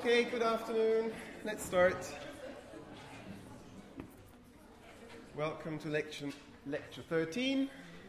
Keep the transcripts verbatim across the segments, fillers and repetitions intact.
Okay, good afternoon. Let's start. Welcome to lecture, lecture thirteen.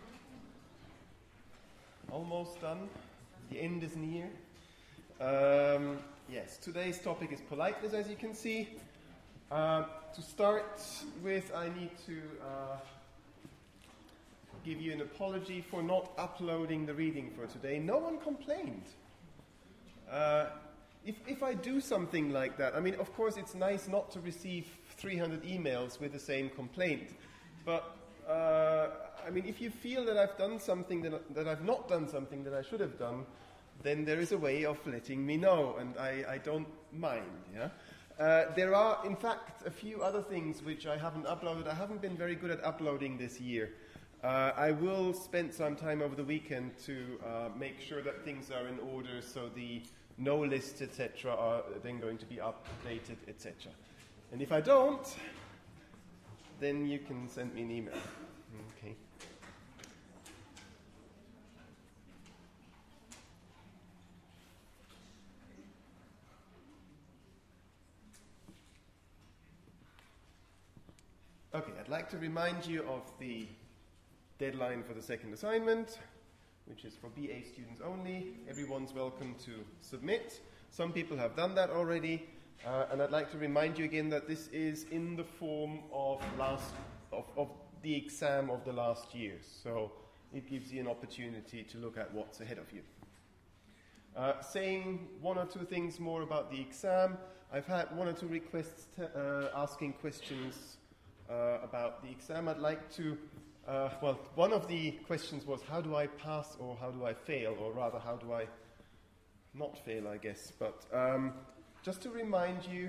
Almost done. The end is near. Um, yes, today's topic is politeness, as you can see. Uh, to start with, I need to uh, give you an apology for not uploading the reading for today. No one complained. Uh, if, if I do something like that, I mean, of course, it's nice not to receive three hundred emails with the same complaint. But, uh, I mean, if you feel that I've done something, that, that I've not done something that I should have done, then there is a way of letting me know, and I, I don't mind, yeah? Uh, there are, in fact, a few other things which I haven't uploaded. I haven't been very good at uploading this year. Uh, I will spend some time over the weekend to uh, make sure that things are in order, so the no lists, et cetera, are then going to be updated, et cetera. And if I don't, then you can send me an email. Okay. Okay, I'd like to remind you of the deadline for the second assignment, which is for B A students only. Everyone's welcome to submit. Some people have done that already, uh, and I'd like to remind you again that this is in the form of last of, of the exam of the last year. So it gives you an opportunity to look at what's ahead of you. Uh, saying one or two things more about the exam. I've had one or two requests t- uh, asking questions uh, about the exam. I'd like to Uh, well, one of the questions was, how do I pass or how do I fail? Or rather, how do I not fail, I guess. But um, just to remind you,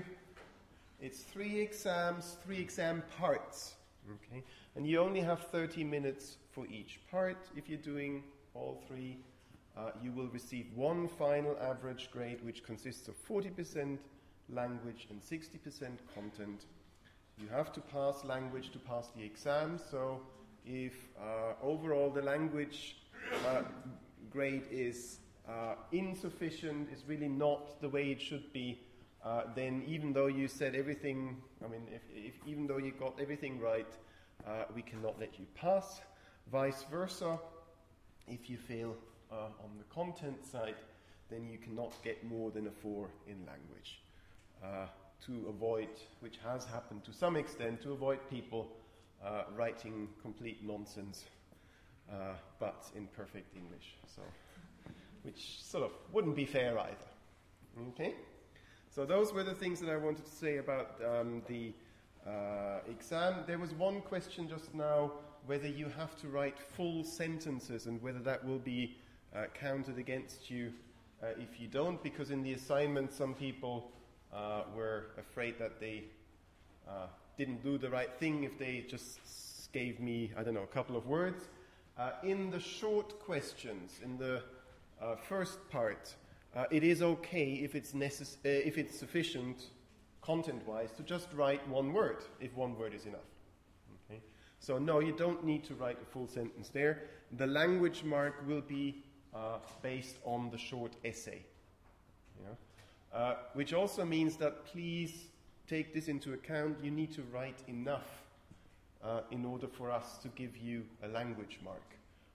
it's three exams, three exam parts. Okay? And you only have thirty minutes for each part. If you're doing all three, uh, you will receive one final average grade, which consists of forty percent language and sixty percent content. You have to pass language to pass the exam, so if uh, overall the language uh, grade is uh, insufficient, is really not the way it should be, uh, then even though you said everything, I mean, if, if even though you got everything right, uh, we cannot let you pass. Vice versa, if you fail uh, on the content side, then you cannot get more than a four in language. Uh, to avoid, which has happened to some extent, to avoid people Uh, writing complete nonsense, uh, but in perfect English, so which sort of wouldn't be fair either. Okay, so those were the things that I wanted to say about um, the uh, exam. There was one question just now whether you have to write full sentences and whether that will be uh, counted against you uh, if you don't, because in the assignment some people uh, were afraid that they uh, didn't do the right thing if they just gave me, I don't know, a couple of words. Uh, in the short questions, in the uh, first part, uh, it is okay if it's necess- uh, if it's sufficient content-wise to just write one word, if one word is enough. Okay? So no, you don't need to write a full sentence there. The language mark will be uh, based on the short essay. Yeah? Uh, which also means that please take this into account. You need to write enough uh, in order for us to give you a language mark.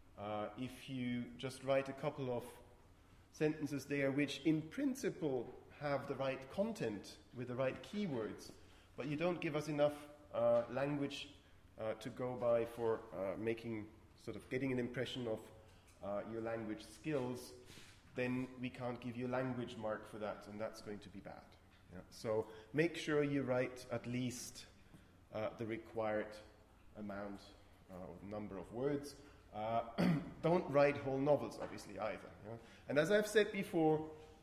Uh, if you just write a couple of sentences there which in principle have the right content with the right keywords, but you don't give us enough uh, language uh, to go by for uh, making, sort of getting an impression of uh, your language skills, then we can't give you a language mark for that, and that's going to be bad. Yeah. So make sure you write at least uh, the required amount uh, or number of words. Uh, don't write whole novels, obviously, either. Yeah? And as I've said before,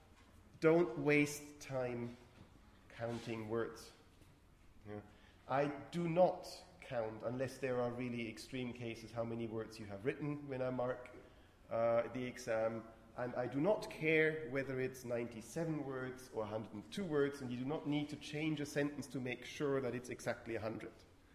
don't waste time counting words. Yeah? I do not count, unless there are really extreme cases, how many words you have written when I mark uh, the exam. And I do not care whether it's ninety-seven words or one hundred two words, and you do not need to change a sentence to make sure that it's exactly one hundred.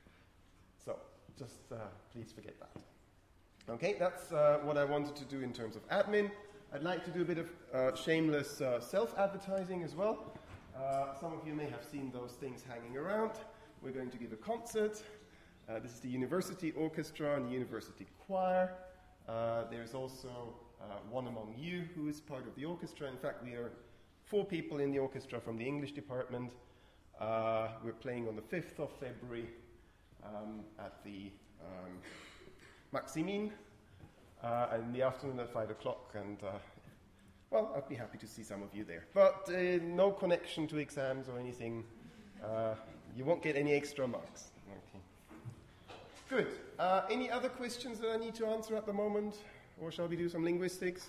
So, just uh, please forget that. Okay, that's uh, what I wanted to do in terms of admin. I'd like to do a bit of uh, shameless uh, self-advertising as well. Uh, some of you may have seen those things hanging around. We're going to give a concert. Uh, this is the University Orchestra and the University Choir. Uh, there's also uh, one among you who is part of the orchestra. In fact, we are four people in the orchestra from the English department. Uh, we're playing on the fifth of February um, at the um, Maximin uh, in the afternoon at five o'clock. And, uh, well, I'd be happy to see some of you there. But uh, no connection to exams or anything. Uh, you won't get any extra marks. Okay. Good. Uh, any other questions that I need to answer at the moment? Or shall we do some linguistics?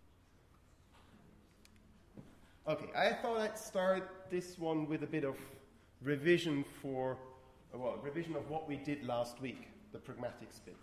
Okay, I thought I'd start this one with a bit of revision for, well, revision of what we did last week, the pragmatics bit.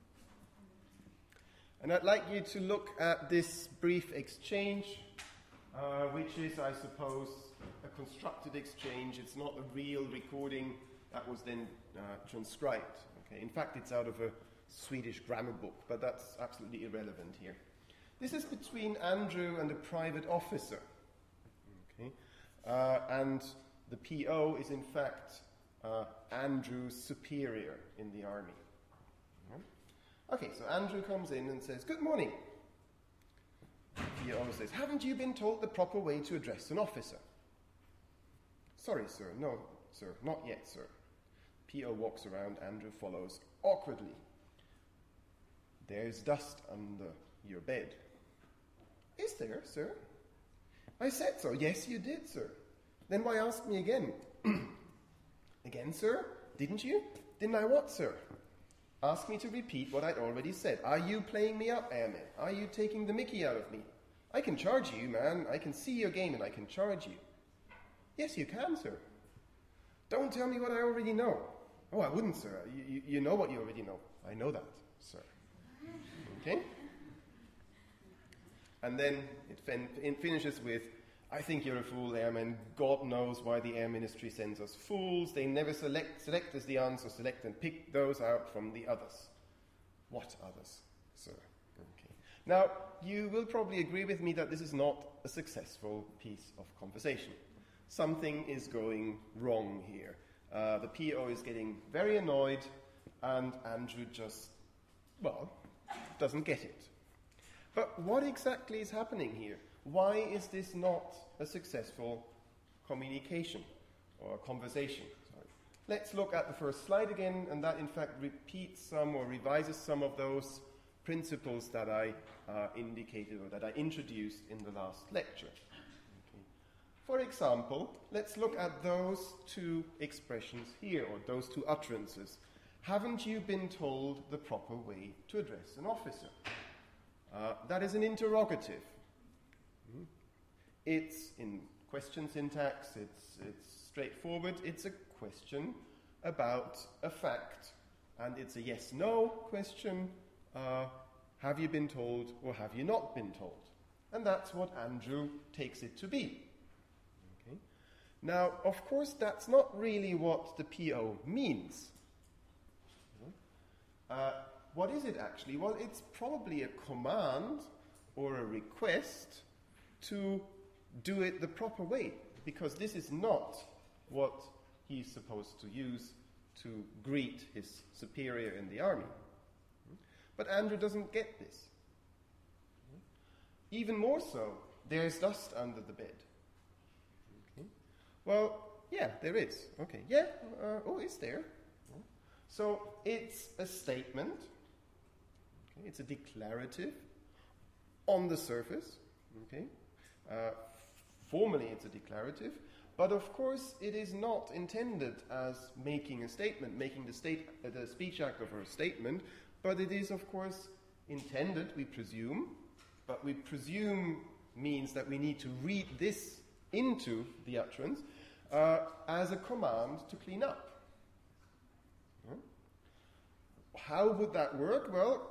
And I'd like you to look at this brief exchange, uh, which is, I suppose, a constructed exchange. It's not a real recording that was then uh, transcribed. Okay? In fact, it's out of a Swedish grammar book, but that's absolutely irrelevant here. This is between Andrew and a private officer. Okay? Uh, and the P O is, in fact, uh, Andrew's superior in the army. Okay, so Andrew comes in and says, "Good morning." The P O says, "Haven't you been told the proper way to address an officer?" "Sorry, sir. No, sir. Not yet, sir." P O walks around. Andrew follows awkwardly. "There's dust under your bed." "Is there, sir?" "I said so." "Yes, you did, sir." "Then why ask me again?" "Again, sir? Didn't you?" "Didn't I what, sir?" "Ask me to repeat what I'd already said. Are you playing me up, airman? Are you taking the mickey out of me? I can charge you, man. I can see your game and I can charge you." "Yes, you can, sir." "Don't tell me what I already know." "Oh, I wouldn't, sir. You, you, you know what you already know." "I know that, sir." Okay? And then it, fin- it finishes with, "I think you're a fool, airman. God knows why the Air Ministry sends us fools. They never select, select as the answer, select and pick those out from the others." "What others, sir?" Okay. Now, you will probably agree with me that this is not a successful piece of conversation. Something is going wrong here. Uh, the P O is getting very annoyed, and Andrew just, well, doesn't get it. But what exactly is happening here? Why is this not a successful communication or conversation? Sorry. Let's look at the first slide again, and that in fact repeats some or revises some of those principles that I uh, indicated or that I introduced in the last lecture. Okay. For example, let's look at those two expressions here, or those two utterances. Haven't you been told the proper way to address an officer? Uh, that is an interrogative. It's in question syntax, it's, it's straightforward, it's a question about a fact, and it's a yes-no question, uh, have you been told or have you not been told? And that's what Andrew takes it to be. Okay. Now, of course, that's not really what the P O means. Uh, what is it actually? Well, it's probably a command or a request to do it the proper way, because this is not what he's supposed to use to greet his superior in the army. But Andrew doesn't get this. Even more so, there's dust under the bed. Okay. Well, yeah, there is. Okay, yeah, uh, oh, is there? So it's a statement, okay, it's a declarative on the surface, okay. Uh, Formally, it's a declarative, but of course, it is not intended as making a statement, making the, state, uh, the speech act of a statement, but it is, of course, intended, we presume, but we presume means that we need to read this into the utterance uh, as a command to clean up. Hmm? How would that work? Well,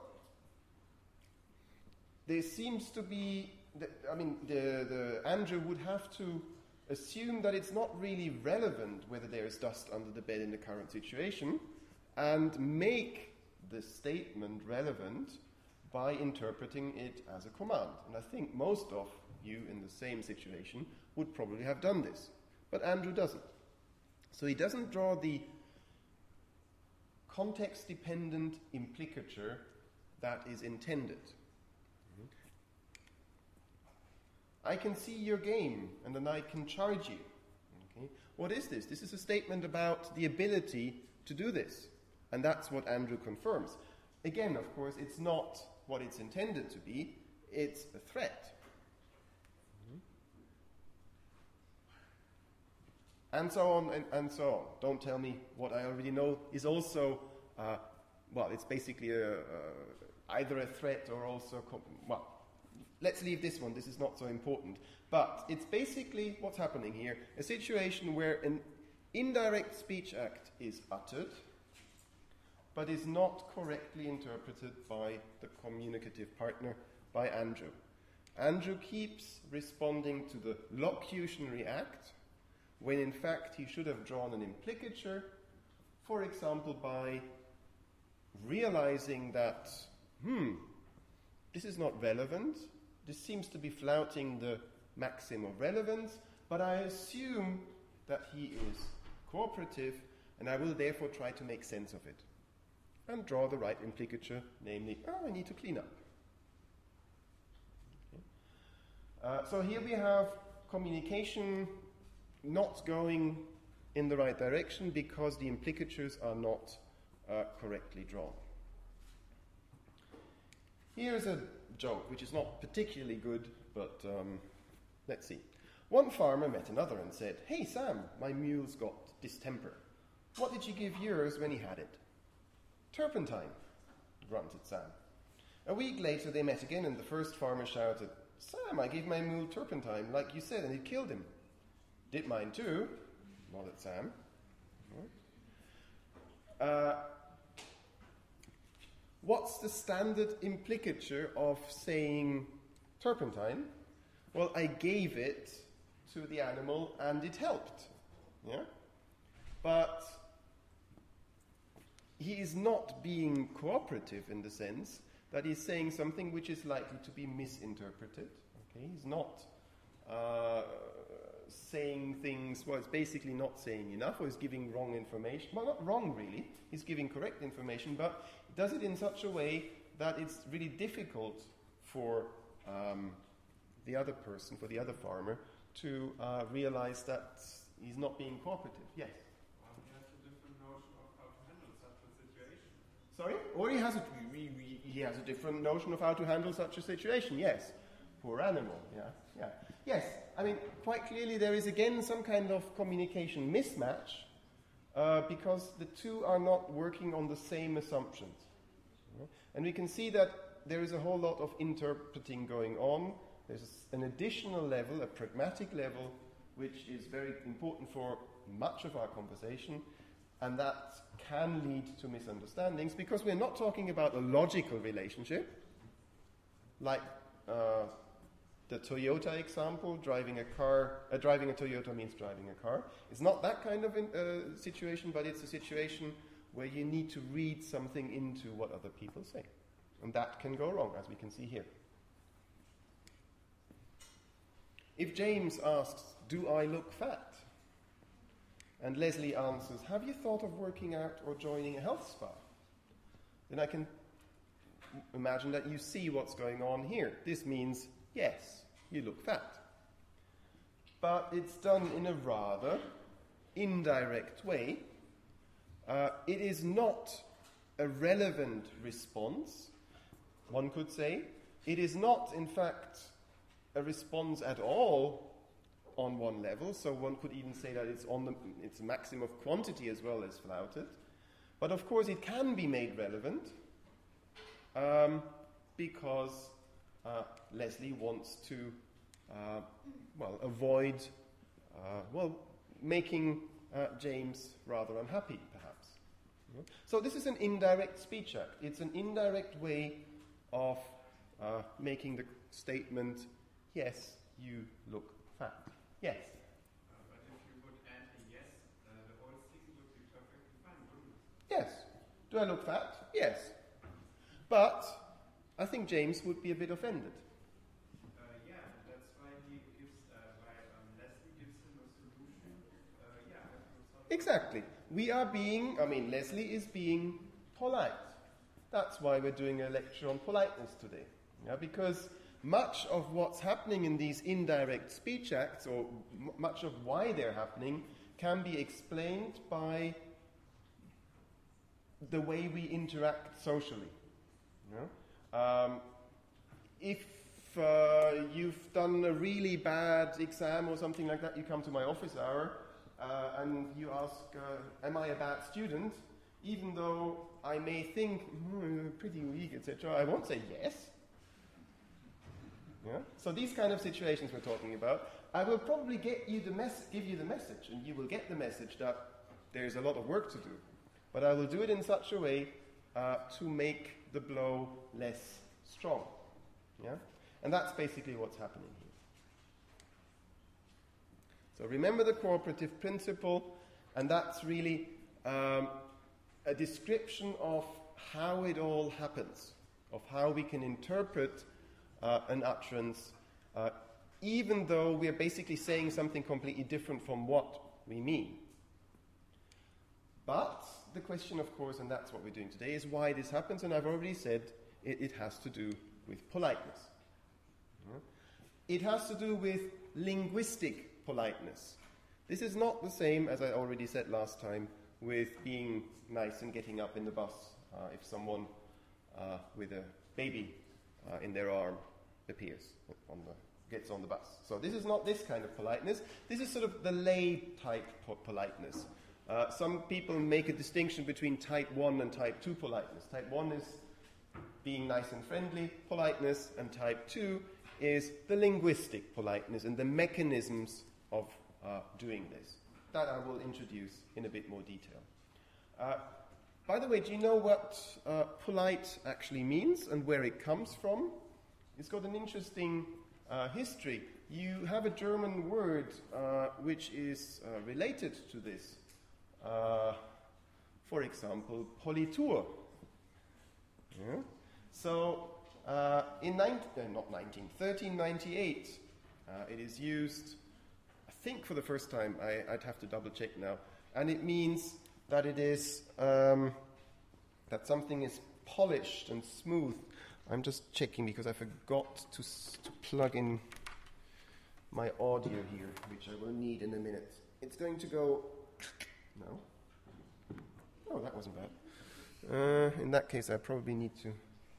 there seems to be The, I mean, the, the Andrew would have to assume that it's not really relevant whether there is dust under the bed in the current situation, and make the statement relevant by interpreting it as a command. And I think most of you in the same situation would probably have done this. But Andrew doesn't. So he doesn't draw the context-dependent implicature that is intended. I can see your game, and then I can charge you. Okay? What is this? This is a statement about the ability to do this. And that's what Andrew confirms. Again, of course, it's not what it's intended to be. It's a threat. And so on and, and so on. Don't tell me what I already know is also, uh, well, it's basically a, uh, either a threat or also, com- well, let's leave this one. This is not so important. But it's basically what's happening here, a situation where an indirect speech act is uttered, but is not correctly interpreted by the communicative partner, by Andrew. Andrew keeps responding to the locutionary act, when in fact he should have drawn an implicature, for example, by realizing that, hmm, this is not relevant, this seems to be flouting the maxim of relevance, but I assume that he is cooperative, and I will therefore try to make sense of it, and draw the right implicature, namely, oh, I need to clean up. Okay. Uh, so here we have communication not going in the right direction because the implicatures are not uh, correctly drawn. Here's a joke, which is not particularly good, but um, let's see. One farmer met another and said, "Hey Sam, my mule's got distemper. What did you give yours when he had it?" "Turpentine," grunted Sam. A week later they met again and the first farmer shouted, "Sam, I gave my mule turpentine, like you said, and it killed him." "Did mine too," nodded Sam. Uh, what's the standard implicature of saying turpentine? Well, I gave it to the animal and it helped. Yeah? But he is not being cooperative in the sense that he's saying something which is likely to be misinterpreted. Okay? He's not uh, saying things, well, it's basically not saying enough, or he's giving wrong information. Well, not wrong, really. He's giving correct information, but he does it in such a way that it's really difficult for um, the other person, for the other farmer, to uh, realize that he's not being cooperative. Yes? Well, he has a different notion of how to handle such a situation. Sorry? Or he has a, he has a different notion of how to handle such a situation, yes. Poor animal, yeah, yeah. Yes, I mean, quite clearly there is again some kind of communication mismatch uh, because the two are not working on the same assumptions. And we can see that there is a whole lot of interpreting going on. There's an additional level, a pragmatic level, which is very important for much of our conversation, and that can lead to misunderstandings because we're not talking about a logical relationship, like uh, the Toyota example, driving a car, uh, driving a Toyota means driving a car. It's not that kind of in, uh, situation, but it's a situation where you need to read something into what other people say. And that can go wrong, as we can see here. If James asks, "Do I look fat?" and Leslie answers, "Have you thought of working out or joining a health spa?" then I can imagine that you see what's going on here. This means, yes, you look fat. But it's done in a rather indirect way. Uh, it is not a relevant response, one could say. It is not, in fact, a response at all on one level, so one could even say that it's on the it's a maximum of quantity as well as flouted. But of course it can be made relevant um, because uh, Leslie wants to uh, well avoid uh, well making uh, James rather unhappy, perhaps. So this is an indirect speech act. It's an indirect way of uh, making the statement, "Yes, you look fat." Yes? Uh, but if you would add a yes, uh, the whole thing would be perfectly fine, wouldn't it? Yes. Do I look fat? Yes. But I think James would be a bit offended. Uh, yeah, that's why he gives, uh, why um, Leslie gives him a solution Exactly. We are being, I mean, Leslie is being polite. That's why we're doing a lecture on politeness today. Yeah, because much of what's happening in these indirect speech acts, or m- much of why they're happening, can be explained by the way we interact socially. You know? um, if uh, you've done a really bad exam or something like that, you come to my office hour uh, and you ask, uh, am I a bad student? Even though I may think, hmm, pretty weak, et cetera, I won't say yes. Yeah? So these kind of situations we're talking about, I will probably get you the mes- give you the message, and you will get the message that there's a lot of work to do. But I will do it in such a way uh, to make the blow less strong. Yeah? And that's basically what's happening here. So remember the cooperative principle, and that's really um, a description of how it all happens, of how we can interpret uh, an utterance, uh, even though we're basically saying something completely different from what we mean. But the question, of course, and that's what we're doing today, is why this happens, and I've already said it, it has to do with politeness. It has to do with linguistic politeness. This is not the same, as I already said last time, with being nice and getting up in the bus uh, if someone uh, with a baby uh, in their arm appears, on the, gets on the bus. So this is not this kind of politeness. This is sort of the lay type po- politeness. Uh, some people make a distinction between type one and type two politeness. Type one is being nice and friendly politeness, and type two is the linguistic politeness and the mechanisms of uh, doing this. That I will introduce in a bit more detail. Uh, by the way, do you know what uh, polite actually means and where it comes from? It's got an interesting uh, history. You have a German word uh, which is uh, related to this. Uh, for example, Politur. Yeah? So, uh, in nineteen, uh, not nineteen, thirteen ninety-eight, uh, it is used, I think for the first time, I, I'd have to double check now, and it means that it is, um, that something is polished and smooth. I'm just checking because I forgot to, s- to plug in my audio here, which I will need in a minute. It's going to go, no? Oh, that wasn't bad. Uh, in that case, I probably need to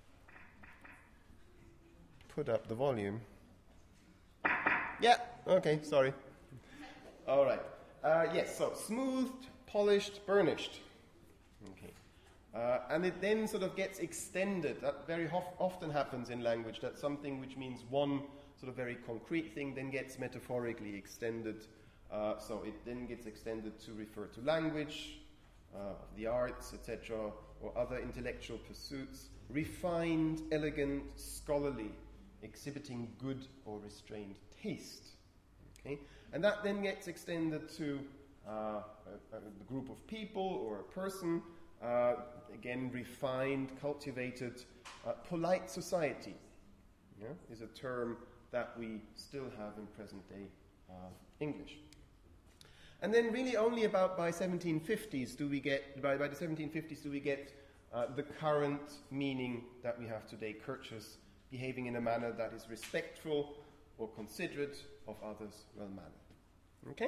put up the volume. Yeah, okay, sorry. All right. Uh, yes, so smoothed, polished, burnished. Okay. Uh, and it then sort of gets extended. That very hof- often happens in language, that something which means one sort of very concrete thing then gets metaphorically extended. Uh, so it then gets extended to refer to language, uh, the arts, et cetera, or other intellectual pursuits. Refined, elegant, scholarly, exhibiting good or restrained taste. Okay? And that then gets extended to uh, a, a group of people or a person. Uh, again, refined, cultivated, uh, polite society, yeah, is a term that we still have in present-day uh, English. And then really only about by seventeen fifties do we get, by, by the seventeen fifties do we get uh, the current meaning that we have today, courteous, behaving in a manner that is respectful or considerate of others, well-mannered. Okay?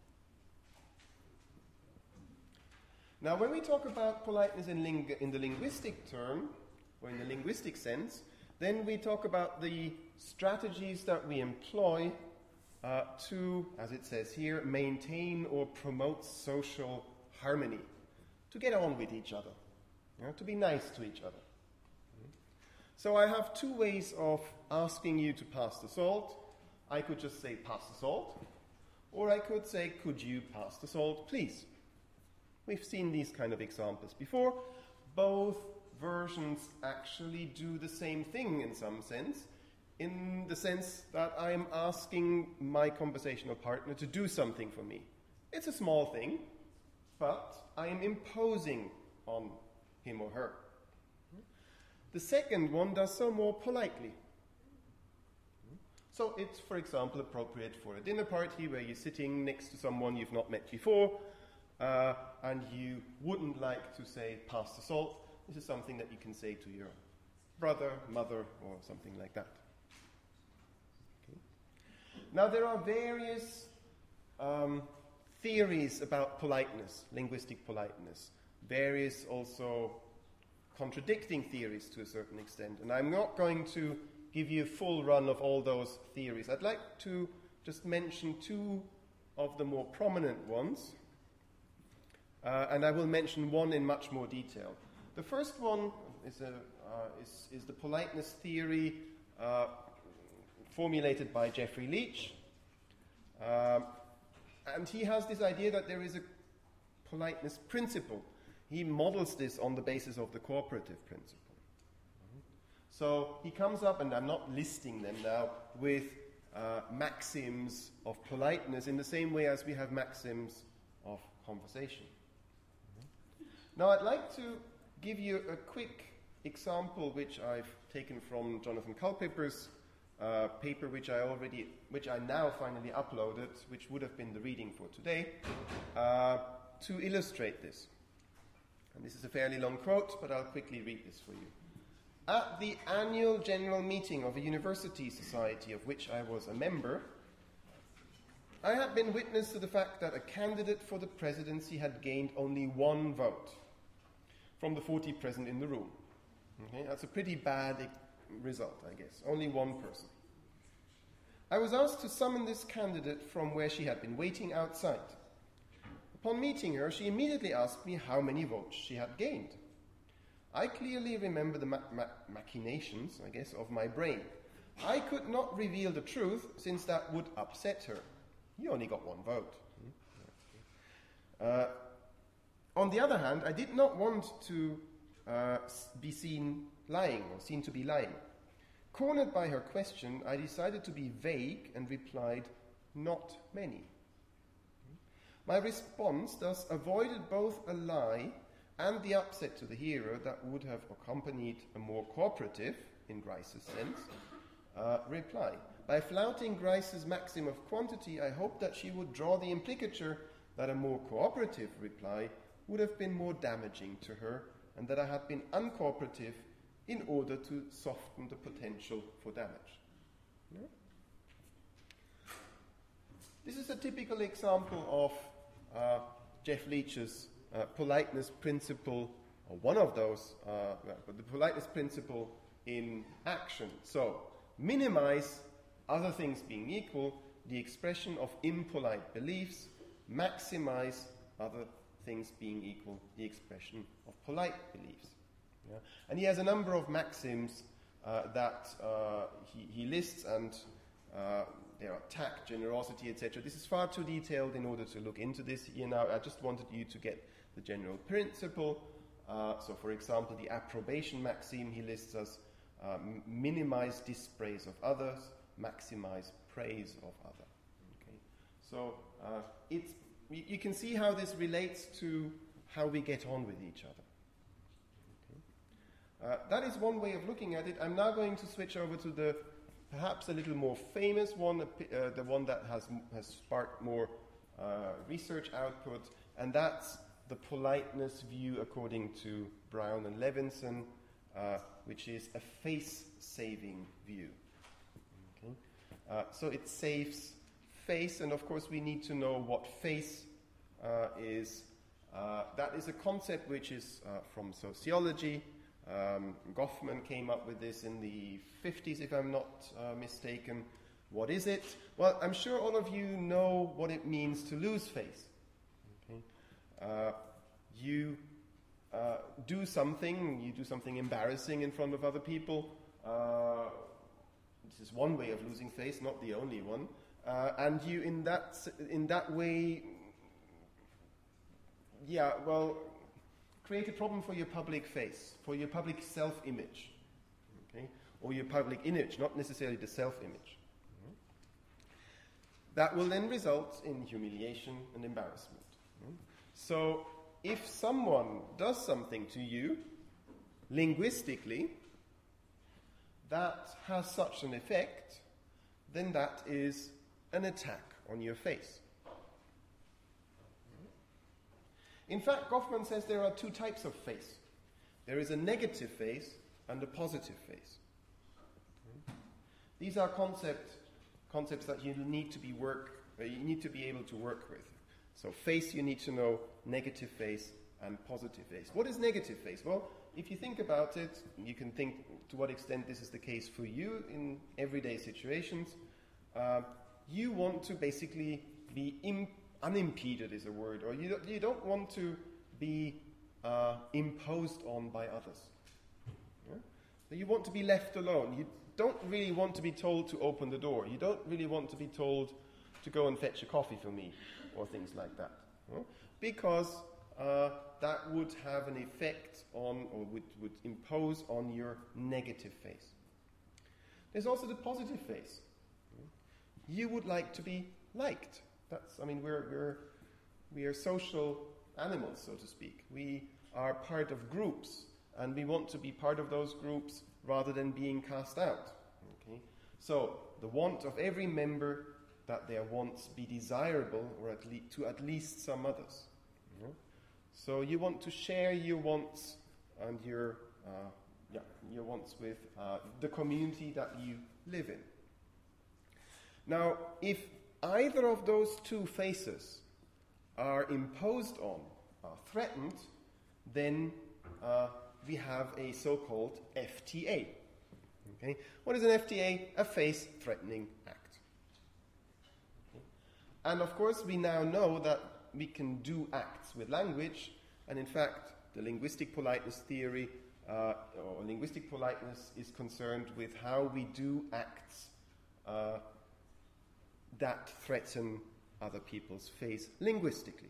Now, when we talk about politeness in, ling- in the linguistic term, or in the linguistic sense, then we talk about the strategies that we employ uh, to, as it says here, maintain or promote social harmony, to get on with each other, you know, to be nice to each other. So I have two ways of asking you to pass the salt. I could just say, pass the salt, or I could say, could you pass the salt, please? We've seen these kind of examples before. Both versions actually do the same thing in some sense, in the sense that I'm asking my conversational partner to do something for me. It's a small thing, but I am imposing on him or her. The second one does so more politely. So it's, for example, appropriate for a dinner party where you're sitting next to someone you've not met before, uh, and you wouldn't like to say pass the salt, this is something that you can say to your brother, mother, or something like that. Okay. Now there are various um, theories about politeness, linguistic politeness, various also contradicting theories to a certain extent, and I'm not going to give you a full run of all those theories. I'd like to just mention two of the more prominent ones, uh, and I will mention one in much more detail. The first one is, a, uh, is, is the politeness theory uh, formulated by Jeffrey Leach, um, and he has this idea that there is a politeness principle. He models this on the basis of the cooperative principle. So he comes up, and I'm not listing them now, with uh, maxims of politeness in the same way as we have maxims of conversation. Mm-hmm. Now I'd like to give you a quick example which I've taken from Jonathan Culpepper's uh, paper, which I already, which I now finally uploaded, which would have been the reading for today, uh, to illustrate this. And this is a fairly long quote, but I'll quickly read this for you. At the annual general meeting of a university society of which I was a member, I had been witness to the fact that a candidate for the presidency had gained only one vote from the forty present in the room. Okay, that's a pretty bad e- result, I guess. Only one person. I was asked to summon this candidate from where she had been waiting outside. Upon meeting her, she immediately asked me how many votes she had gained. I clearly remember the ma- ma- machinations, I guess, of my brain. I could not reveal the truth, since that would upset her. You only got one vote. Uh, on the other hand, I did not want to uh, be seen lying, or seen to be lying. Cornered by her question, I decided to be vague and replied, not many. My response thus avoided both a lie and the upset to the hearer that would have accompanied a more cooperative, in Grice's sense, uh, reply. By flouting Grice's maxim of quantity, I hoped that she would draw the implicature that a more cooperative reply would have been more damaging to her, and that I had been uncooperative in order to soften the potential for damage. Yeah? This is a typical example of uh, Jeff Leach's Uh, politeness principle, or one of those, uh, but the politeness principle in action. So, minimize, other things being equal, the expression of impolite beliefs, maximize, other things being equal, the expression of polite beliefs. Yeah? And he has a number of maxims uh, that uh, he, he lists, and uh, there are tact, generosity, et cetera. This is far too detailed in order to look into this here now. I just wanted you to get the general principle. Uh, so, for example, the approbation maxim he lists as uh, minimize dispraise of others, maximize praise of others. Okay. So, uh, it's you, you can see how this relates to how we get on with each other. Okay. Uh, that is one way of looking at it. I'm now going to switch over to the perhaps a little more famous one, uh, the one that has has sparked more uh, research output, and that's the politeness view according to Brown and Levinson, uh, which is a face-saving view. Okay? Uh, so it saves face, and of course we need to know what face uh, is. Uh, that is a concept which is uh, from sociology. Um, Goffman came up with this in the fifties, if I'm not uh, mistaken. What is it? Well, I'm sure all of you know what it means to lose face. Okay? Uh, you uh, do something, you do something embarrassing in front of other people. Uh, this is one way of losing face, not the only one. Uh, and you, in that in that way, yeah, well, create a problem for your public face, for your public self-image, okay, or your public image, not necessarily the self-image. Mm-hmm. That will then result in humiliation and embarrassment. Mm-hmm. So, if someone does something to you, linguistically, that has such an effect, then that is an attack on your face. In fact, Goffman says there are two types of face. There is a negative face and a positive face. These are concept, concepts that you need to be work, uh, you need to be able to work with. So face, you need to know negative face and positive face. What is negative face? Well, if you think about it, you can think to what extent this is the case for you in everyday situations. Uh, you want to basically be im- unimpeded is a word, or you don't, you don't want to be uh, imposed on by others. Yeah? So you want to be left alone. You don't really want to be told to open the door. You don't really want to be told to go and fetch a coffee for me, or things like that. Yeah? Because uh, that would have an effect on, or would, would impose on your negative face. There's also the positive face. You would like to be liked. That's, I mean, we're, we're, we are social animals, so to speak. We are part of groups, and we want to be part of those groups rather than being cast out. Okay? So, the want of every member that their wants be desirable, or at le- to at least some others. Yeah? So, you want to share your wants and your, uh, yeah, your wants with uh, the community that you live in. Now, if either of those two faces are imposed on, are threatened, then uh, we have a so-called F T A. Okay? What is an F T A? A face-threatening act. Okay? And of course, we now know that we can do acts with language, and in fact, the linguistic politeness theory, uh, or linguistic politeness, is concerned with how we do acts uh, that threaten other people's face linguistically.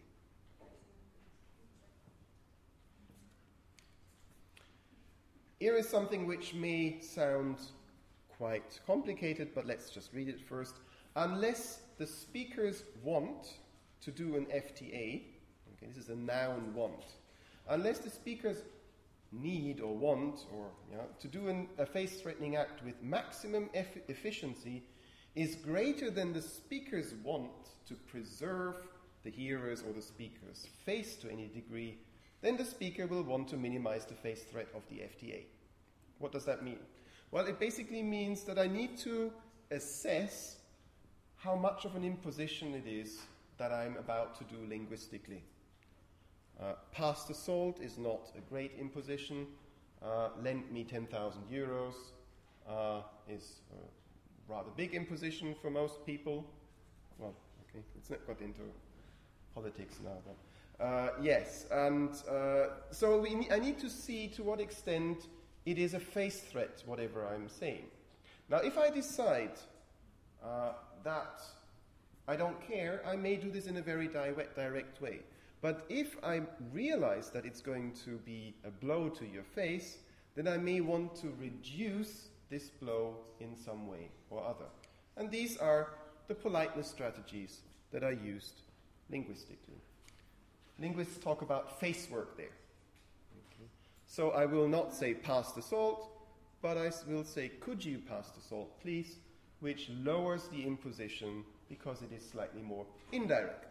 Here is something which may sound quite complicated, but let's just read it first. Unless the speakers want to do an F T A, okay, this is a noun want, unless the speakers need or want or you know, to do an, a face-threatening act with maximum eff- efficiency is greater than the speaker's want to preserve the hearer's or the speaker's face to any degree, then the speaker will want to minimize the face threat of the F T A. What does that mean? Well, it basically means that I need to assess how much of an imposition it is that I'm about to do linguistically. Uh, past assault is not a great imposition. Uh, lend me ten thousand euros uh, is uh, rather big imposition for most people. Well, okay, let's not get into politics now, but uh, yes, and uh, so we ne- I need to see to what extent it is a face threat, whatever I'm saying. Now, if I decide uh, that I don't care, I may do this in a very direct, direct way. But if I realize that it's going to be a blow to your face, then I may want to reduce this blow in some way or other. And these are the politeness strategies that are used linguistically. Linguists talk about face work there. Okay. So I will not say pass the salt, but I will say could you pass the salt please, which lowers the imposition because it is slightly more indirect.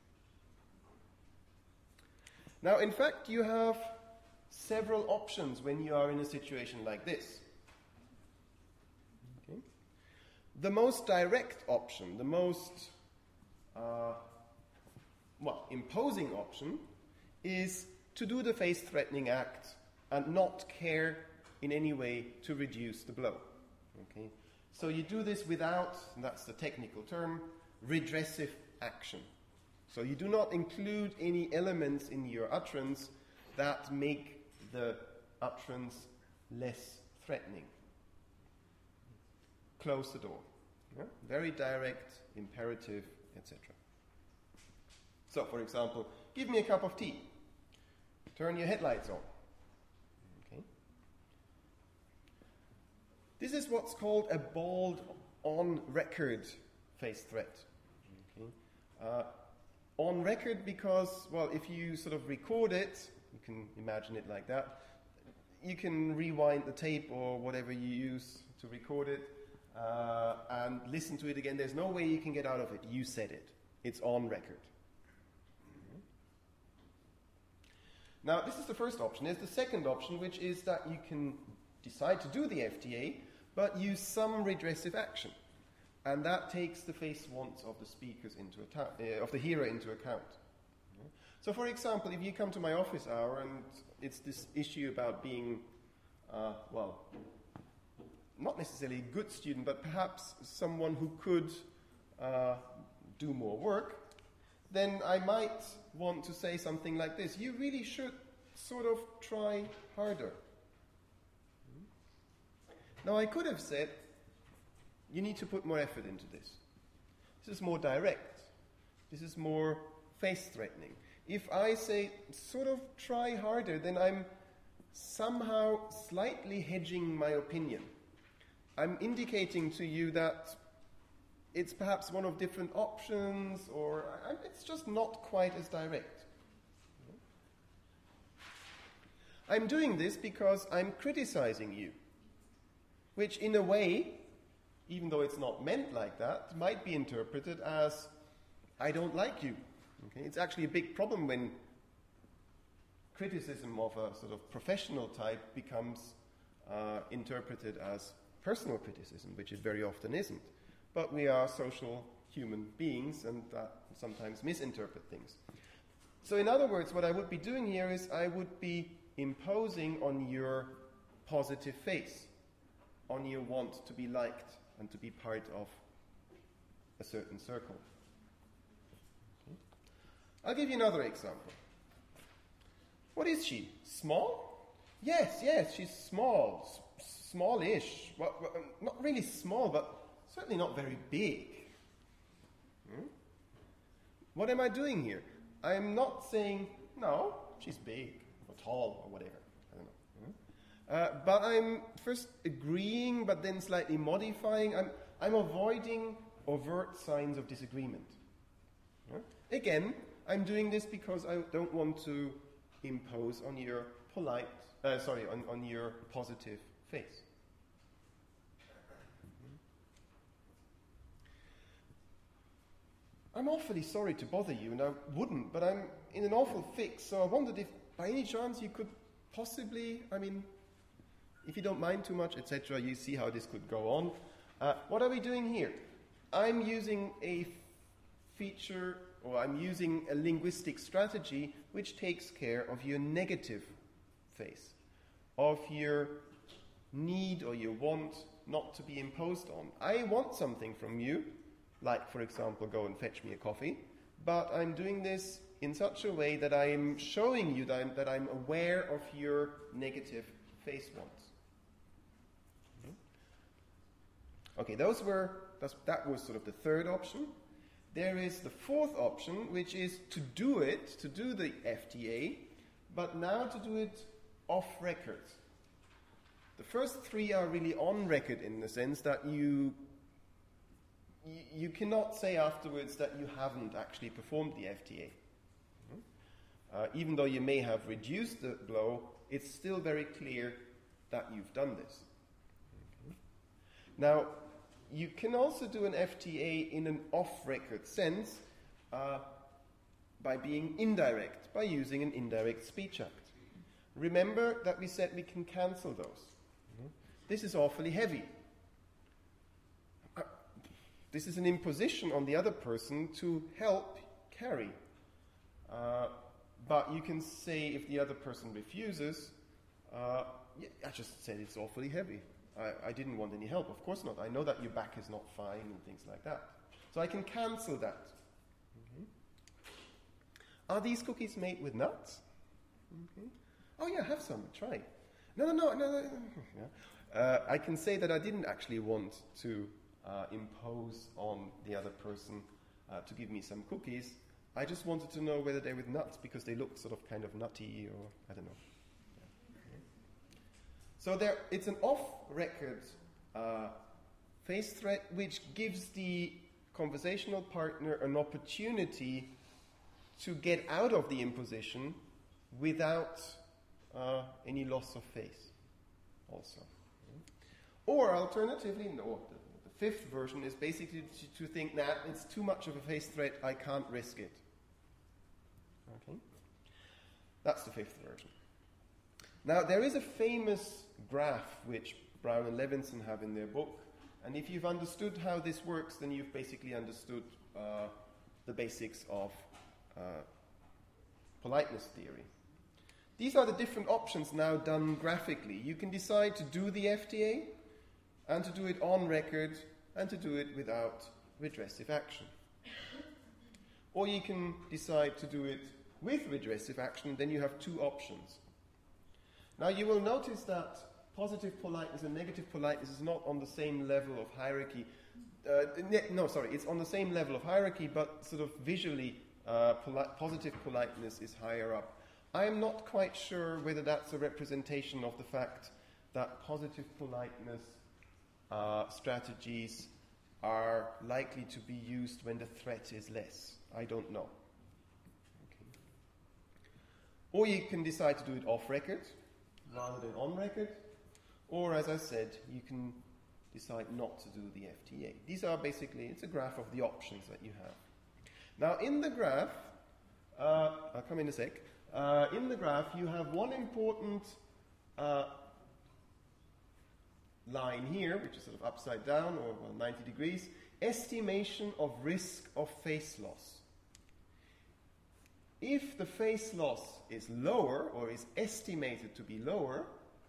Now, in fact, you have several options when you are in a situation like this. Okay. The most direct option, the most uh, well, imposing option, is to do the face-threatening act and not care in any way to reduce the blow. Okay. So you do this without, and that's the technical term, redressive action. So you do not include any elements in your utterance that make the utterance less threatening. Close the door. Yeah? Very direct, imperative, et cetera. So, for example, give me a cup of tea. Turn your headlights on. Okay. This is what's called a bald on-record face threat. Okay. Uh, on record because, well, if you sort of record it, you can imagine it like that, you can rewind the tape or whatever you use to record it uh, and listen to it again. There's no way you can get out of it. You said it. It's on record. Now, this is the first option. There's the second option, which is that you can decide to do the F T A, but use some redressive action. And that takes the face wants of the speakers into account, uh, of the hearer into account. So, for example, if you come to my office hour and it's this issue about being, uh, well, not necessarily a good student, but perhaps someone who could uh, do more work, then I might want to say something like this. You really should sort of try harder. Now, I could have said, you need to put more effort into this. This is more direct. This is more face-threatening. If I say, sort of try harder, then I'm somehow slightly hedging my opinion. I'm indicating to you that it's perhaps one of different options, or it's just not quite as direct. I'm doing this because I'm criticizing you, which in a way, even though it's not meant like that, might be interpreted as, I don't like you. Okay? It's actually a big problem when criticism of a sort of professional type becomes uh, interpreted as personal criticism, which it very often isn't. But we are social human beings, and that sometimes misinterpret things. So in other words, what I would be doing here is I would be imposing on your positive face, on your want to be liked and to be part of a certain circle. Okay. I'll give you another example. What is she? Small? Yes, yes, she's small. S- smallish. Well, well, not really small, but certainly not very big. Hmm? What am I doing here? I'm not saying, no, she's big or tall or whatever. I don't know. Hmm? Uh, but I'm first agreeing, but then slightly modifying. I'm, I'm avoiding overt signs of disagreement. Hmm? Again, I'm doing this because I don't want to impose on your polite, uh, sorry, on, on your positive face. I'm awfully sorry to bother you, and I wouldn't, but I'm in an awful fix, so I wondered if by any chance you could possibly, I mean, if you don't mind too much, et cetera, you see how this could go on. Uh, what are we doing here? I'm using a f- feature, or I'm using a linguistic strategy which takes care of your negative face, of your need or your want not to be imposed on. I want something from you, like, for example, go and fetch me a coffee, but I'm doing this in such a way that I'm showing you that I'm, that I'm aware of your negative face wants. Okay, those were, that's, that was sort of the third option. There is the fourth option, which is to do it, to do the F T A, but now to do it off record. The first three are really on record in the sense that you you, you cannot say afterwards that you haven't actually performed the F T A. Mm-hmm. Uh, even though you may have reduced the blow, it's still very clear that you've done this. Mm-hmm. Now, you can also do an F T A in an off-record sense uh, by being indirect, by using an indirect speech act. Remember that we said we can cancel those. Mm-hmm. This is awfully heavy. Uh, this is an imposition on the other person to help carry. Uh, but you can say if the other person refuses, uh, yeah, I just said it's awfully heavy. I, I didn't want any help. Of course not. I know that your back is not fine and things like that. So I can cancel that. Mm-hmm. Are these cookies made with nuts? Mm-hmm. Oh yeah, have some. Try. No, no, no, no. no. Yeah. Uh, I can say that I didn't actually want to uh, impose on the other person uh, to give me some cookies. I just wanted to know whether they were with nuts because they looked sort of kind of nutty, or I don't know. So there, it's an off-record uh, face threat which gives the conversational partner an opportunity to get out of the imposition without uh, any loss of face also. Or alternatively, no, the, the fifth version is basically to, to think that it's too much of a face threat, I can't risk it. Okay. That's the fifth version. Now, there is a famous graph which Brown and Levinson have in their book, and if you've understood how this works, then you've basically understood uh, the basics of uh, politeness theory. These are the different options now done graphically. You can decide to do the F T A, and to do it on record, and to do it without redressive action. Or you can decide to do it with redressive action, then you have two options. Now you will notice that positive politeness and negative politeness is not on the same level of hierarchy. Uh, ne- no, sorry, it's on the same level of hierarchy, but sort of visually uh, poli- positive politeness is higher up. I am not quite sure whether that's a representation of the fact that positive politeness uh, strategies are likely to be used when the threat is less. I don't know. Okay. Or you can decide to do it off record rather than on record. Or, as I said, you can decide not to do the F T A. These are basically, it's a graph of the options that you have. Now, in the graph, uh, I'll come in a sec. Uh, in the graph, you have one important uh, line here, which is sort of upside down or well, ninety degrees, estimation of risk of face loss. If the face loss is lower or is estimated to be lower,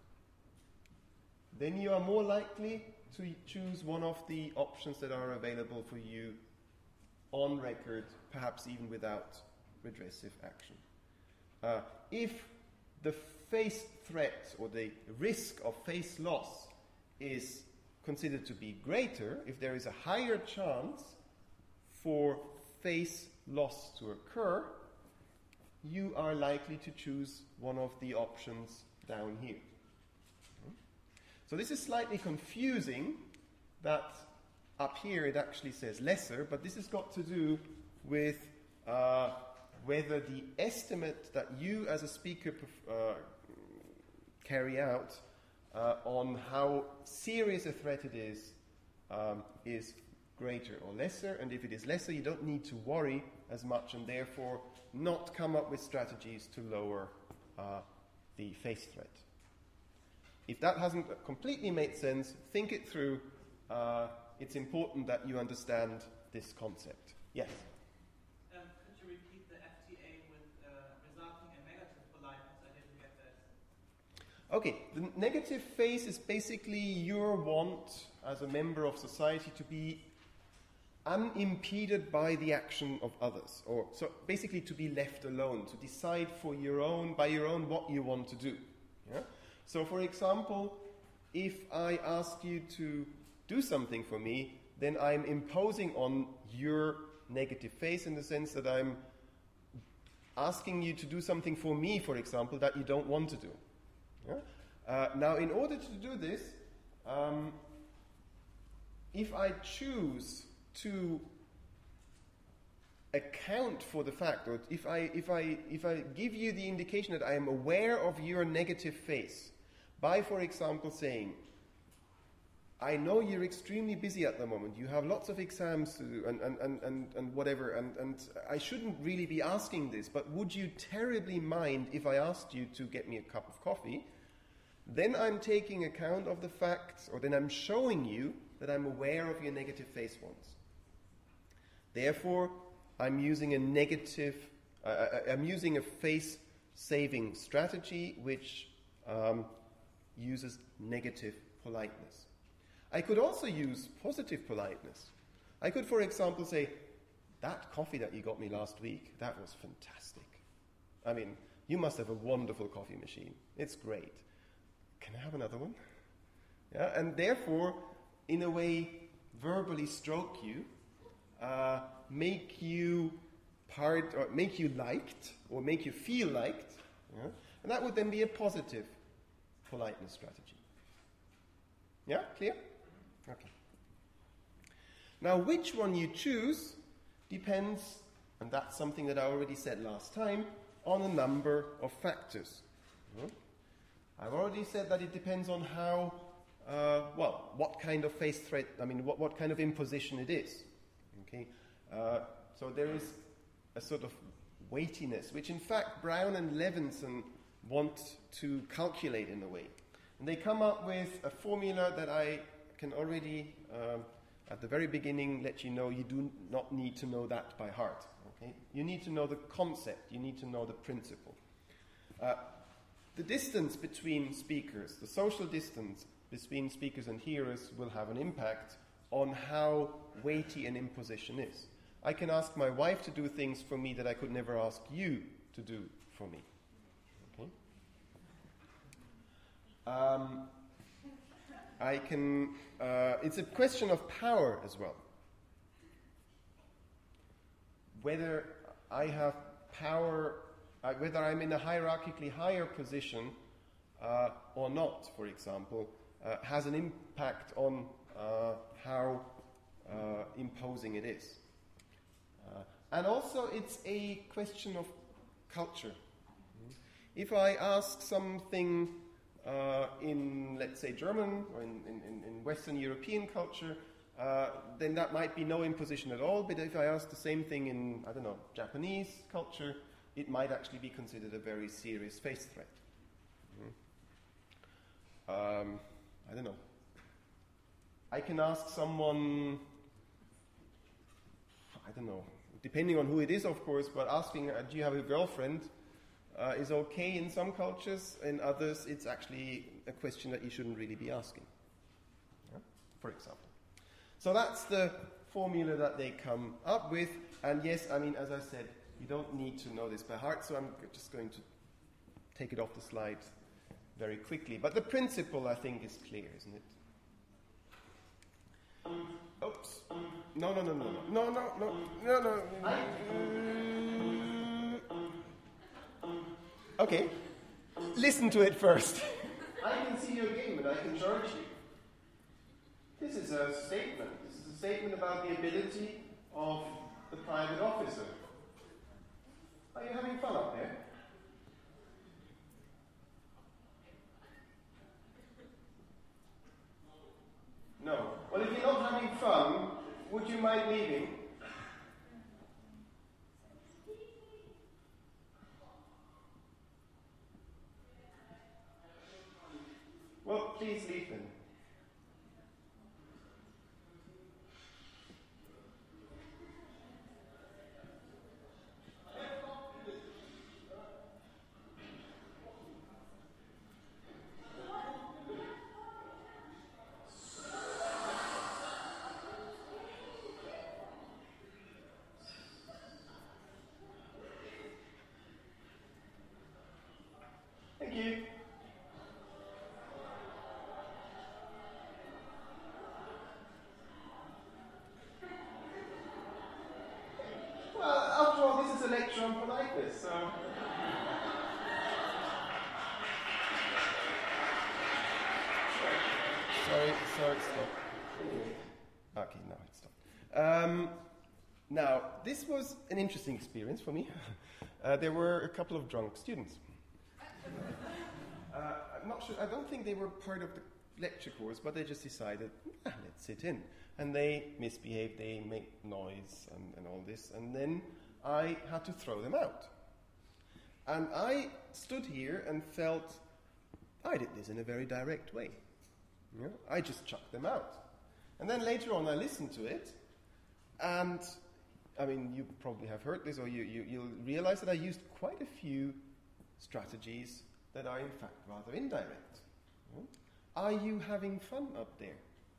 then you are more likely to choose one of the options that are available for you on record, perhaps even without redressive action. Uh, if the face threat or the risk of face loss is considered to be greater, if there is a higher chance for face loss to occur, you are likely to choose one of the options down here. So this is slightly confusing that up here it actually says lesser, but this has got to do with uh, whether the estimate that you as a speaker uh, carry out uh, on how serious a threat it is um, is greater or lesser, and if it is lesser you don't need to worry as much and therefore not come up with strategies to lower uh, the face threat. If that hasn't completely made sense, think it through. Uh, it's important that you understand this concept. Yes? Um, could you repeat the F T A with uh, resulting in negative politeness? I didn't get that. Okay, the negative face is basically your want as a member of society to be unimpeded by the action of others, or so basically to be left alone, to decide for your own, by your own, what you want to do. Yeah? So, for example, if I ask you to do something for me, then I'm imposing on your negative face in the sense that I'm asking you to do something for me, for example, that you don't want to do. Yeah? Uh, now, in order to do this, um, if I choose to account for the fact, or if I, if I, if I give you the indication that I am aware of your negative face, by, for example, saying, I know you're extremely busy at the moment, you have lots of exams to do, and, and, and, and, and whatever, and, and I shouldn't really be asking this, but would you terribly mind if I asked you to get me a cup of coffee? Then I'm taking account of the fact, or then I'm showing you that I'm aware of your negative face wants. Therefore, I'm using a negative, uh, I'm using a face-saving strategy which um, uses negative politeness. I could also use positive politeness. I could, for example, say, that coffee that you got me last week, that was fantastic. I mean, you must have a wonderful coffee machine. It's great. Can I have another one? Yeah, and therefore, in a way, verbally stroke you, uh, make you part, or make you liked, or make you feel liked, yeah? And that would then be a positive politeness strategy. Yeah, clear? Okay. Now, which one you choose depends, and that's something that I already said last time, on a number of factors. Yeah? I've already said that it depends on how, uh, well, what kind of face threat, I mean, what, what kind of imposition it is. Okay, uh, so there is a sort of weightiness, which in fact Brown and Levinson want to calculate in a way. And they come up with a formula that I can already, um, at the very beginning, let you know you do not need to know that by heart. Okay? You need to know the concept. You need to know the principle. Uh, the distance between speakers, the social distance between speakers and hearers will have an impact on how weighty an imposition is. I can ask my wife to do things for me that I could never ask you to do for me. Okay? Um, I can, uh, it's a question of power as well. Whether I have power, uh, whether I'm in a hierarchically higher position uh, or not, for example, uh, has an impact on uh, how uh, imposing it is. Uh, and also it's a question of culture. If I ask something uh, in, let's say, German or in, in, in Western European culture, uh, then that might be no imposition at all. But if I ask the same thing in, I don't know, Japanese culture, it might actually be considered a very serious face threat. Mm-hmm. Um, I don't know. I can ask someone, I don't know, depending on who it is, of course, but asking, uh, do you have a girlfriend, uh, is okay in some cultures. In others, it's actually a question that you shouldn't really be asking, yeah? For example. So that's the formula that they come up with. And yes, I mean, as I said, you don't need to know this by heart, so I'm just going to take it off the slide very quickly. But the principle, I think, is clear, isn't it? Um, oops. Um, no, no, no, no, no, no, no, no, no, no. Okay. Listen to it first. I can see your game and I can charge you. This is a statement. This is a statement about the ability of the private officer. Are you having fun up there? No. Well, if you're not having fun, would you mind leaving? Well, please leave then. Thank you. Well, after all, this is a lecture on politeness, so... Sorry, sorry, stop. Okay, now it's stopped. Um, now, this was an interesting experience for me. uh, there were a couple of drunk students. Uh, I'm not sure, I don't think they were part of the lecture course, but they just decided, ah, let's sit in. And they misbehaved, they made noise and, and all this, and then I had to throw them out. And I stood here and felt I did this in a very direct way. You know, I just chucked them out. And then later on I listened to it, and I mean, you probably have heard this, or you, you, you'll realize that I used quite a few strategies that are in fact rather indirect. You know? Are you having fun up there?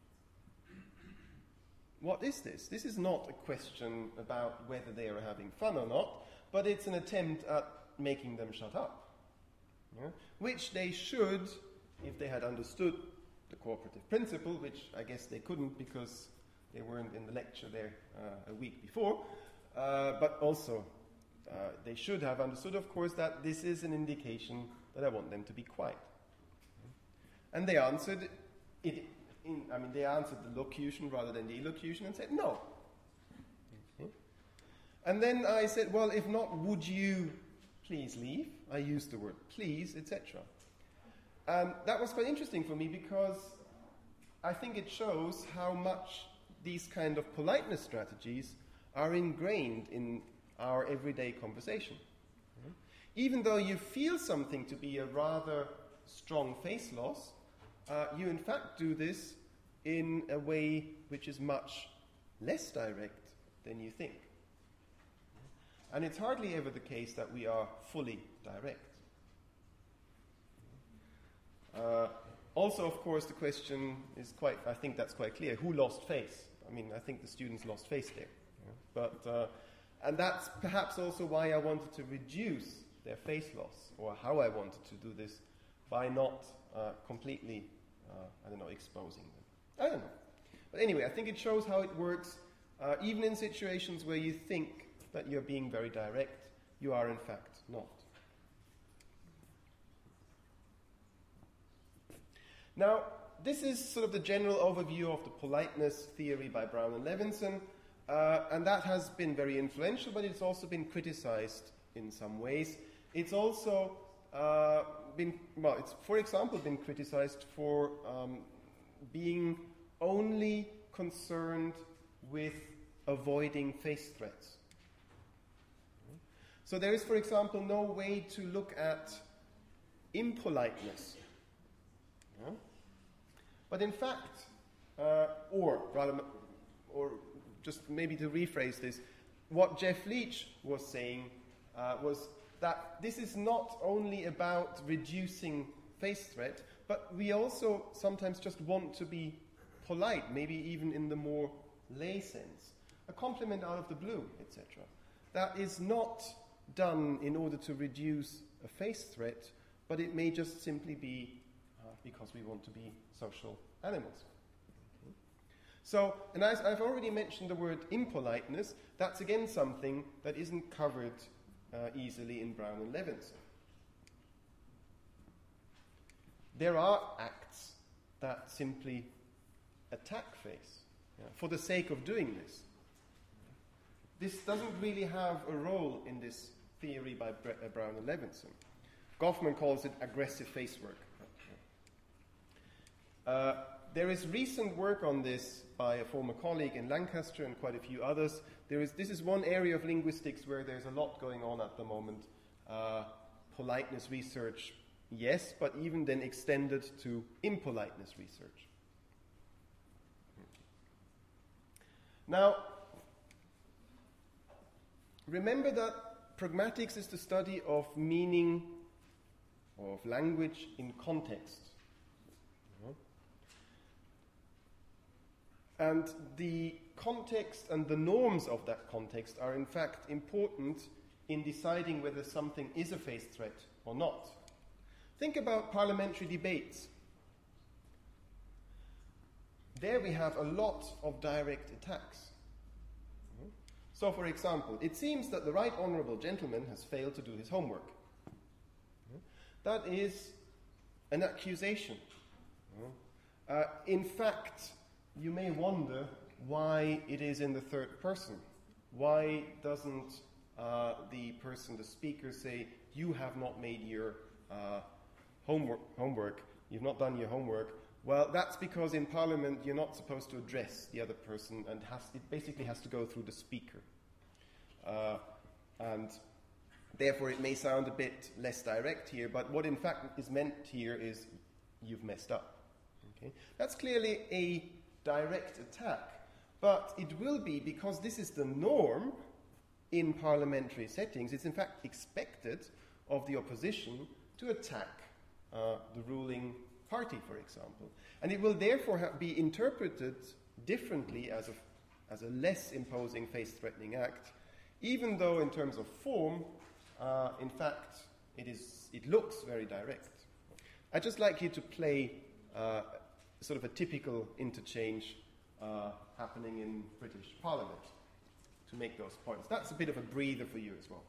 What is this? This is not a question about whether they are having fun or not, but it's an attempt at making them shut up. You know? Which they should, if they had understood the cooperative principle, which I guess they couldn't because they weren't in the lecture there uh, a week before, uh, but also uh, they should have understood, of course, that this is an indication that I want them to be quiet. And they answered it, in, I mean, they answered the locution rather than the elocution and said no. Okay. And then I said, well, if not, would you please leave? I used the word please, et cetera. And that was quite interesting for me because I think it shows how much these kind of politeness strategies are ingrained in our everyday conversation. Mm-hmm. Even though you feel something to be a rather strong face loss, uh, you in fact do this in a way which is much less direct than you think. And it's hardly ever the case that we are fully direct. Uh, also, of course, the question is quite, I think that's quite clear, who lost face? I mean, I think the students lost face there. Yeah. But, uh, and that's perhaps also why I wanted to reduce their face loss, or how I wanted to do this, by not uh, completely, uh, I don't know, exposing them. I don't know. But anyway, I think it shows how it works, uh, even in situations where you think that you're being very direct, you are in fact not. Now, this is sort of the general overview of the politeness theory by Brown and Levinson, uh, and that has been very influential, but it's also been criticized in some ways. It's also uh, been, well, it's, for example, been criticized for um, being only concerned with avoiding face threats. So there is, for example, no way to look at impoliteness. Yeah? But in fact, uh, or rather, or just maybe to rephrase this, what Jeff Leach was saying uh, was that this is not only about reducing face threat, but we also sometimes just want to be polite, maybe even in the more lay sense. A compliment out of the blue, et cetera. That is not done in order to reduce a face threat, but it may just simply be uh, because we want to be social animals. Okay. So, and as I've already mentioned the word impoliteness, that's again something that isn't covered uh, easily in Brown and Levinson. There are acts that simply attack face, yeah, for the sake of doing this. This doesn't really have a role in this theory by Bre- uh, Brown and Levinson. Goffman calls it aggressive face work. Uh, there is recent work on this by a former colleague in Lancaster and quite a few others. There is, this is one area of linguistics where there's a lot going on at the moment. Uh, politeness research, yes, but even then extended to impoliteness research. Now, remember that pragmatics is the study of meaning, or of language in context. And the context and the norms of that context are in fact important in deciding whether something is a face threat or not. Think about parliamentary debates. There we have a lot of direct attacks. So, for example, it seems that the right honourable gentleman has failed to do his homework. That is an accusation. Uh, in fact, you may wonder why it is in the third person. Why doesn't uh, the person, the speaker, say, you have not made your uh, homework, homework, you've not done your homework? Well, that's because in Parliament you're not supposed to address the other person, and has, it basically has to go through the speaker. Uh, and therefore it may sound a bit less direct here, but what in fact is meant here is you've messed up. Okay? That's clearly a direct attack, but it will be because this is the norm in parliamentary settings. It's in fact expected of the opposition to attack uh, the ruling party, for example. And it will therefore ha- be interpreted differently as a, as a less imposing face-threatening act, even though in terms of form, uh, in fact, it is it looks very direct. I'd just like you to play uh, sort of a typical interchange uh, happening in British Parliament to make those points. That's a bit of a breather for you as well.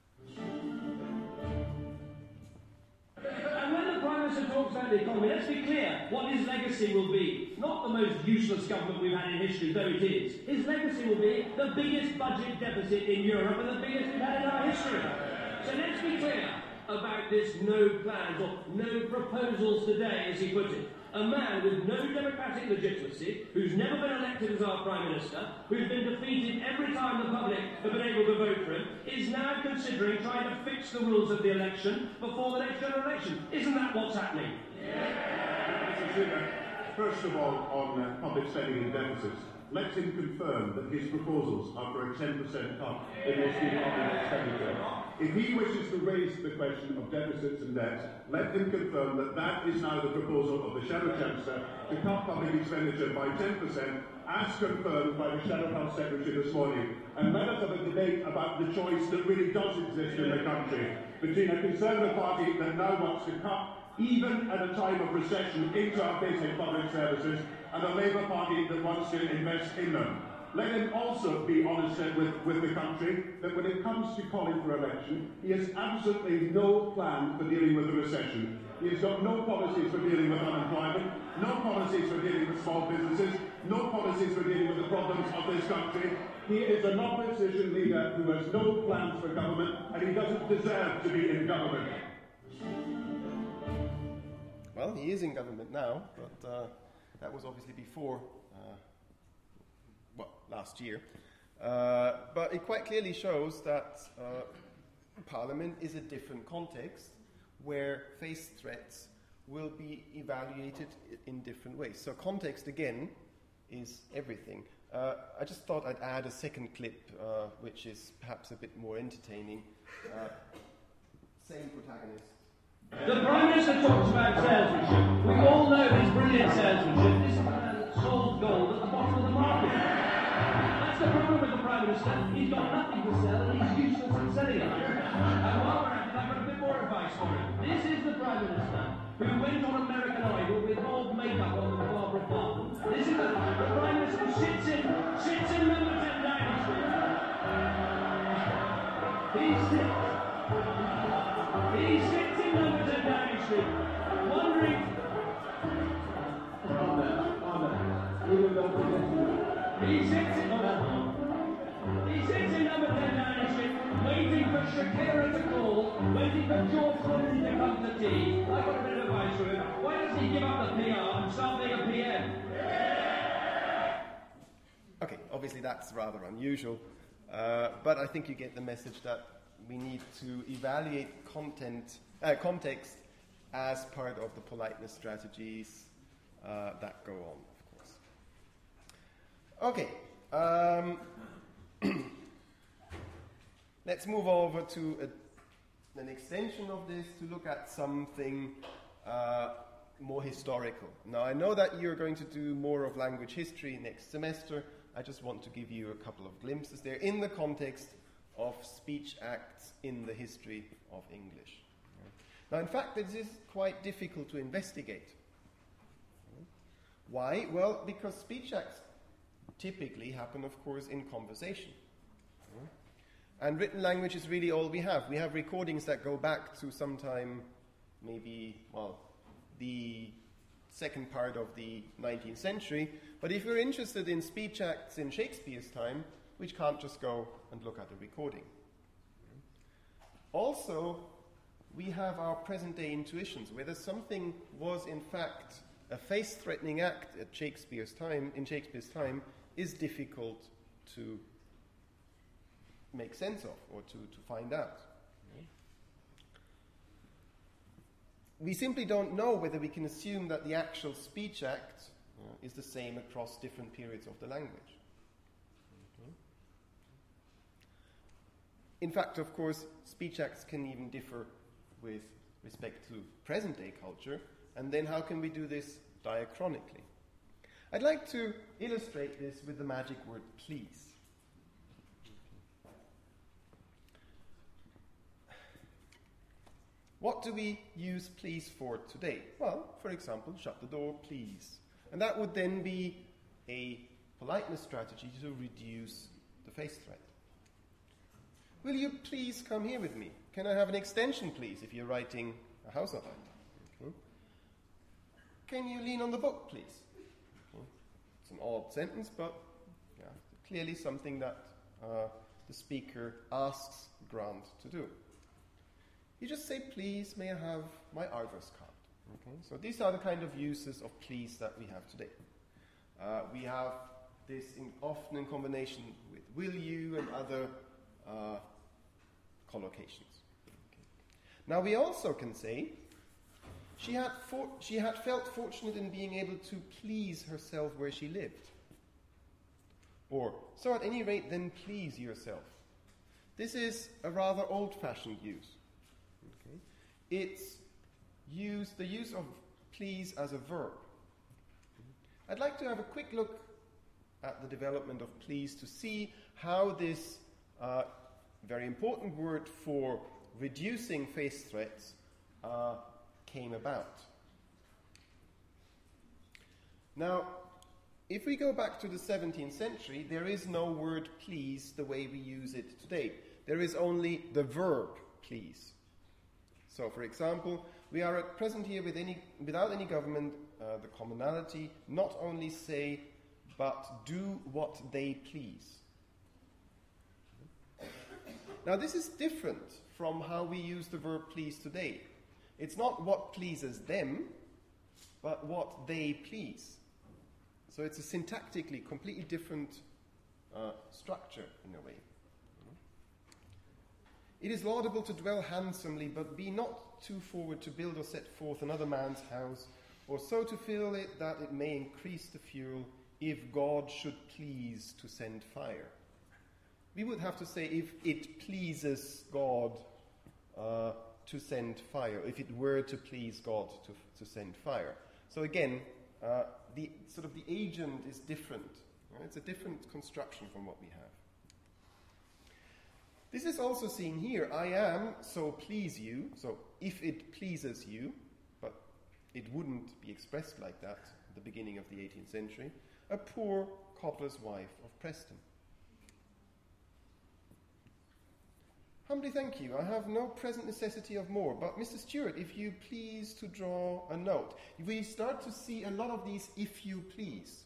And when the Prime Minister talks about the economy, let's be clear what his legacy will be. Not the most useless government we've had in history, though it is. His legacy will be the biggest budget deficit in Europe and the biggest we've had in our history. So let's be clear about this no plans or no proposals today, as he put it. A man with no democratic legitimacy, who's never been elected as our Prime Minister, who's been defeated every time the public have been able to vote for him, is now considering trying to fix the rules of the election before the next general election. Isn't that what's happening? Yeah. First of all, on uh, public spending and deficits, let him confirm that his proposals are for a ten percent cut in most public expenditure. If he wishes to raise the question of deficits and debt, let him confirm that that is now the proposal of the Shadow Chancellor to cut public expenditure by ten percent, as confirmed by the Shadow Health Secretary this morning. And let us have a debate about the choice that really does exist in the country between a Conservative Party that now wants to cut, even at a time of recession, into our basic public services, and a Labour Party that wants to invest in them. Let him also be honest with, with the country that when it comes to calling for election, he has absolutely no plan for dealing with the recession. He has got no policies for dealing with unemployment, no policies for dealing with small businesses, no policies for dealing with the problems of this country. He is an opposition leader who has no plans for government, and he doesn't deserve to be in government. Well, he is in government now, but uh, that was obviously before, uh, well, last year. Uh, but it quite clearly shows that uh, Parliament is a different context where face threats will be evaluated in different ways. So context, again, is everything. Uh, I just thought I'd add a second clip, uh, which is perhaps a bit more entertaining. Uh, same protagonist. The Prime Minister talks about salesmanship. We all know his brilliant salesmanship. This man sold gold at the bottom of the market. That's the problem with the Prime Minister. He's got nothing to sell and he's useless at selling it. And while we're at it, I've got a bit more advice for him. This is the Prime Minister who went on American Idol with old makeup on with Barbara Parton. This is the, the Prime Minister who sits in, sits in number ten Downing Street. He sits. He sits in number ten Downing Street, wondering. Oh, no, oh, no. We will go for this. He sits in. Oh, he sits in number ten Downing Street, waiting for Shakira to call, waiting for George Clooney to come to tea. I've got a bit of advice for him. Why doesn't he give up the P R and start being a P M? Okay, obviously that's rather unusual, uh, but I think you get the message that we need to evaluate content, uh, context as part of the politeness strategies uh, that go on, of course. Okay, um, let's move over to a, an extension of this to look at something uh, more historical. Now, I know that you're going to do more of language history next semester. I just want to give you a couple of glimpses there in the context of speech acts in the history of English. Now, in fact, this is quite difficult to investigate. Why? Well, because speech acts typically happen, of course, in conversation. And written language is really all we have. We have recordings that go back to sometime, maybe, well, the second part of the nineteenth century. But if you're interested in speech acts in Shakespeare's time, we can't just go and look at the recording. Also, we have our present-day intuitions. Whether something was, in fact, a face-threatening act at Shakespeare's time, in Shakespeare's time, is difficult to make sense of or to, to find out. We simply don't know whether we can assume that the actual speech act uh, is the same across different periods of the language. In fact, of course, speech acts can even differ with respect to present-day culture, and then how can we do this diachronically? I'd like to illustrate this with the magic word please. What do we use please for today? Well, for example, shut the door, please. And that would then be a politeness strategy to reduce the face threat. Will you please come here with me? Can I have an extension, please, if you're writing a Hausarbeit? Okay. Can you lean on the book, please? Okay. It's an odd sentence, but yeah, clearly something that uh, the speaker asks Grant to do. You just say, please, may I have my Argos card? Okay, so these are the kind of uses of please that we have today. Uh, we have this in, often in combination with will you and other uh, collocations. Okay. Now we also can say she had, for, she had felt fortunate in being able to please herself where she lived. Or, so at any rate, then please yourself. This is a rather old-fashioned use. Okay. It's use, the use of please as a verb. I'd like to have a quick look at the development of please to see how this uh, very important word for reducing face threats uh, came about. Now, if we go back to the seventeenth century, there is no word please the way we use it today. There is only the verb please. So, for example, we are at present here with any, without any government, uh, the commonality, not only say, but do what they please. Now, this is different from how we use the verb please today. It's not what pleases them, but what they please. So it's a syntactically completely different uh, structure in a way. It is laudable to dwell handsomely, but be not too forward to build or set forth another man's house, or so to fill it that it may increase the fuel, if God should please to send fire. We would have to say if it pleases God uh, to send fire, if it were to please God to, to send fire. So again, uh, the sort of the agent is different. Right? It's a different construction from what we have. This is also seen here. I am, so please you. So if it pleases you, but it wouldn't be expressed like that at the beginning of the eighteenth century, a poor cobbler's wife of Preston. Humbly thank you. I have no present necessity of more. But Mister Stewart, if you please to draw a note. We start to see a lot of these if you please.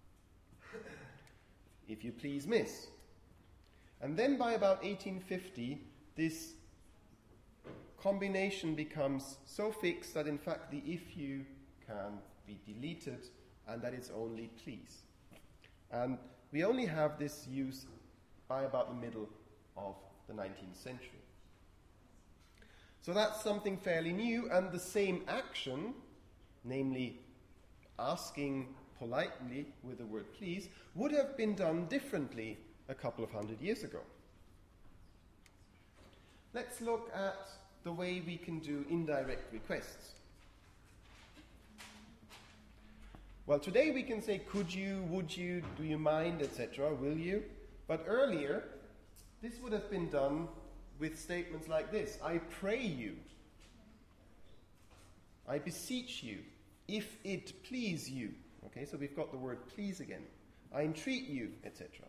If you please, miss. And then by about eighteen fifty, this combination becomes so fixed that in fact the if you can be deleted and that it's only please. And we only have this use by about the middle of the nineteenth century. So that's something fairly new, and the same action, namely asking politely with the word please, would have been done differently a couple of hundred years ago. Let's look at the way we can do indirect requests. Well, today we can say could you, would you, do you mind, et cetera, will you? But earlier, this would have been done with statements like this: I pray you, I beseech you, if it please you. Okay, so we've got the word please again. I entreat you, et cetera.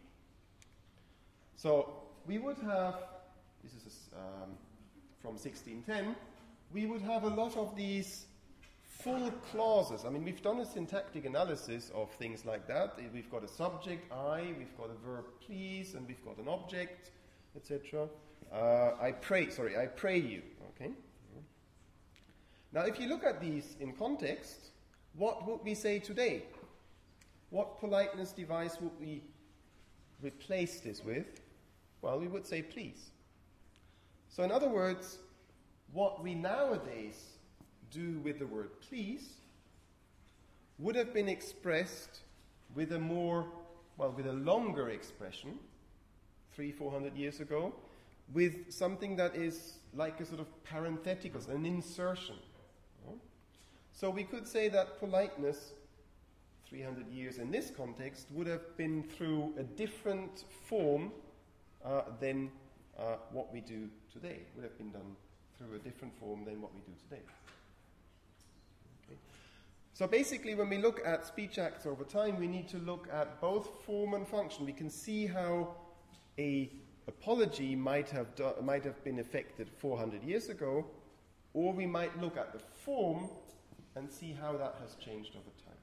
So we would have, this is um, from sixteen ten, we would have a lot of these full clauses. I mean, we've done a syntactic analysis of things like that. We've got a subject, I, we've got a verb please, and we've got an object, et cetera. Uh, I pray, sorry, I pray you, okay? Now, if you look at these in context, what would we say today? What politeness device would we replace this with? Well, we would say please. So in other words, what we nowadays do with the word please would have been expressed with a more, well, with a longer expression, three, four hundred years ago, with something that is like a sort of parenthetical, an insertion. So we could say that politeness, three hundred years in this context, would have been through a different form uh, than uh, what we do today. It would have been done through a different form than what we do today. Okay. So basically, when we look at speech acts over time, we need to look at both form and function. We can see how a apology might have do, might have been effected four hundred years ago, or we might look at the form and see how that has changed over time.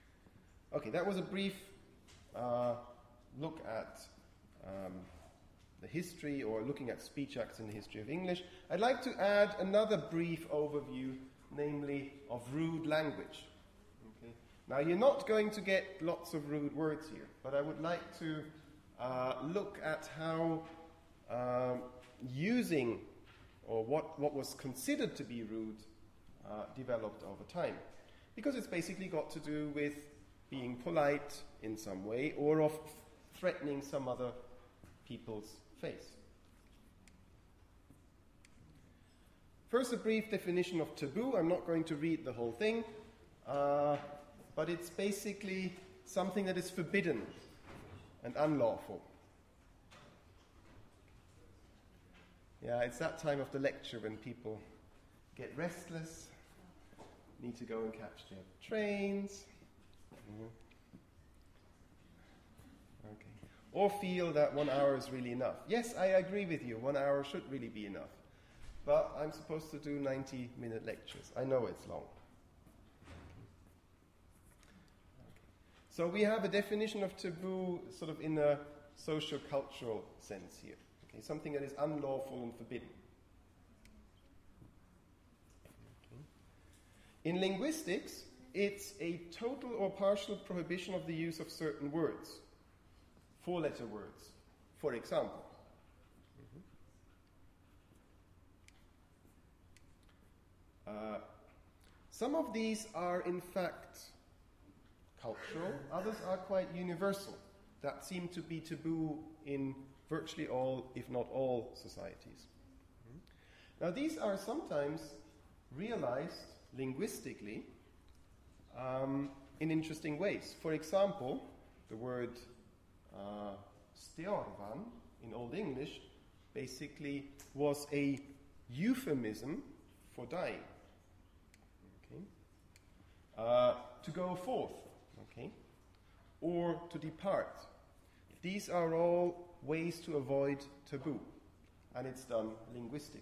Okay, that was a brief uh, look at um, the history or looking at speech acts in the history of English, I'd like to add another brief overview, namely of rude language. Okay. Now, you're not going to get lots of rude words here, but I would like to uh, look at how um, using or what, what was considered to be rude uh, developed over time. Because it's basically got to do with being polite in some way or of threatening some other people's face. First, a brief definition of taboo. I'm not going to read the whole thing, uh, but it's basically something that is forbidden and unlawful. Yeah, it's that time of the lecture when people get restless, need to go and catch their trains, mm. okay. or feel that one hour is really enough. Yes, I agree with you, one hour should really be enough. But I'm supposed to do ninety minute lectures. I know it's long. Okay. So we have a definition of taboo sort of in a socio-cultural sense here. Okay, something that is unlawful and forbidden. In linguistics, it's a total or partial prohibition of the use of certain words, four-letter words, for example. Mm-hmm. Uh, some of these are, in fact, cultural, others are quite universal, that seem to be taboo in virtually all, if not all, societies. Mm-hmm. Now, these are sometimes realized linguistically um, in interesting ways. For example, the word uh, steorvan in Old English basically was a euphemism for dying. Okay. Uh, to go forth, okay, or to depart. These are all ways to avoid taboo, and it's done linguistically.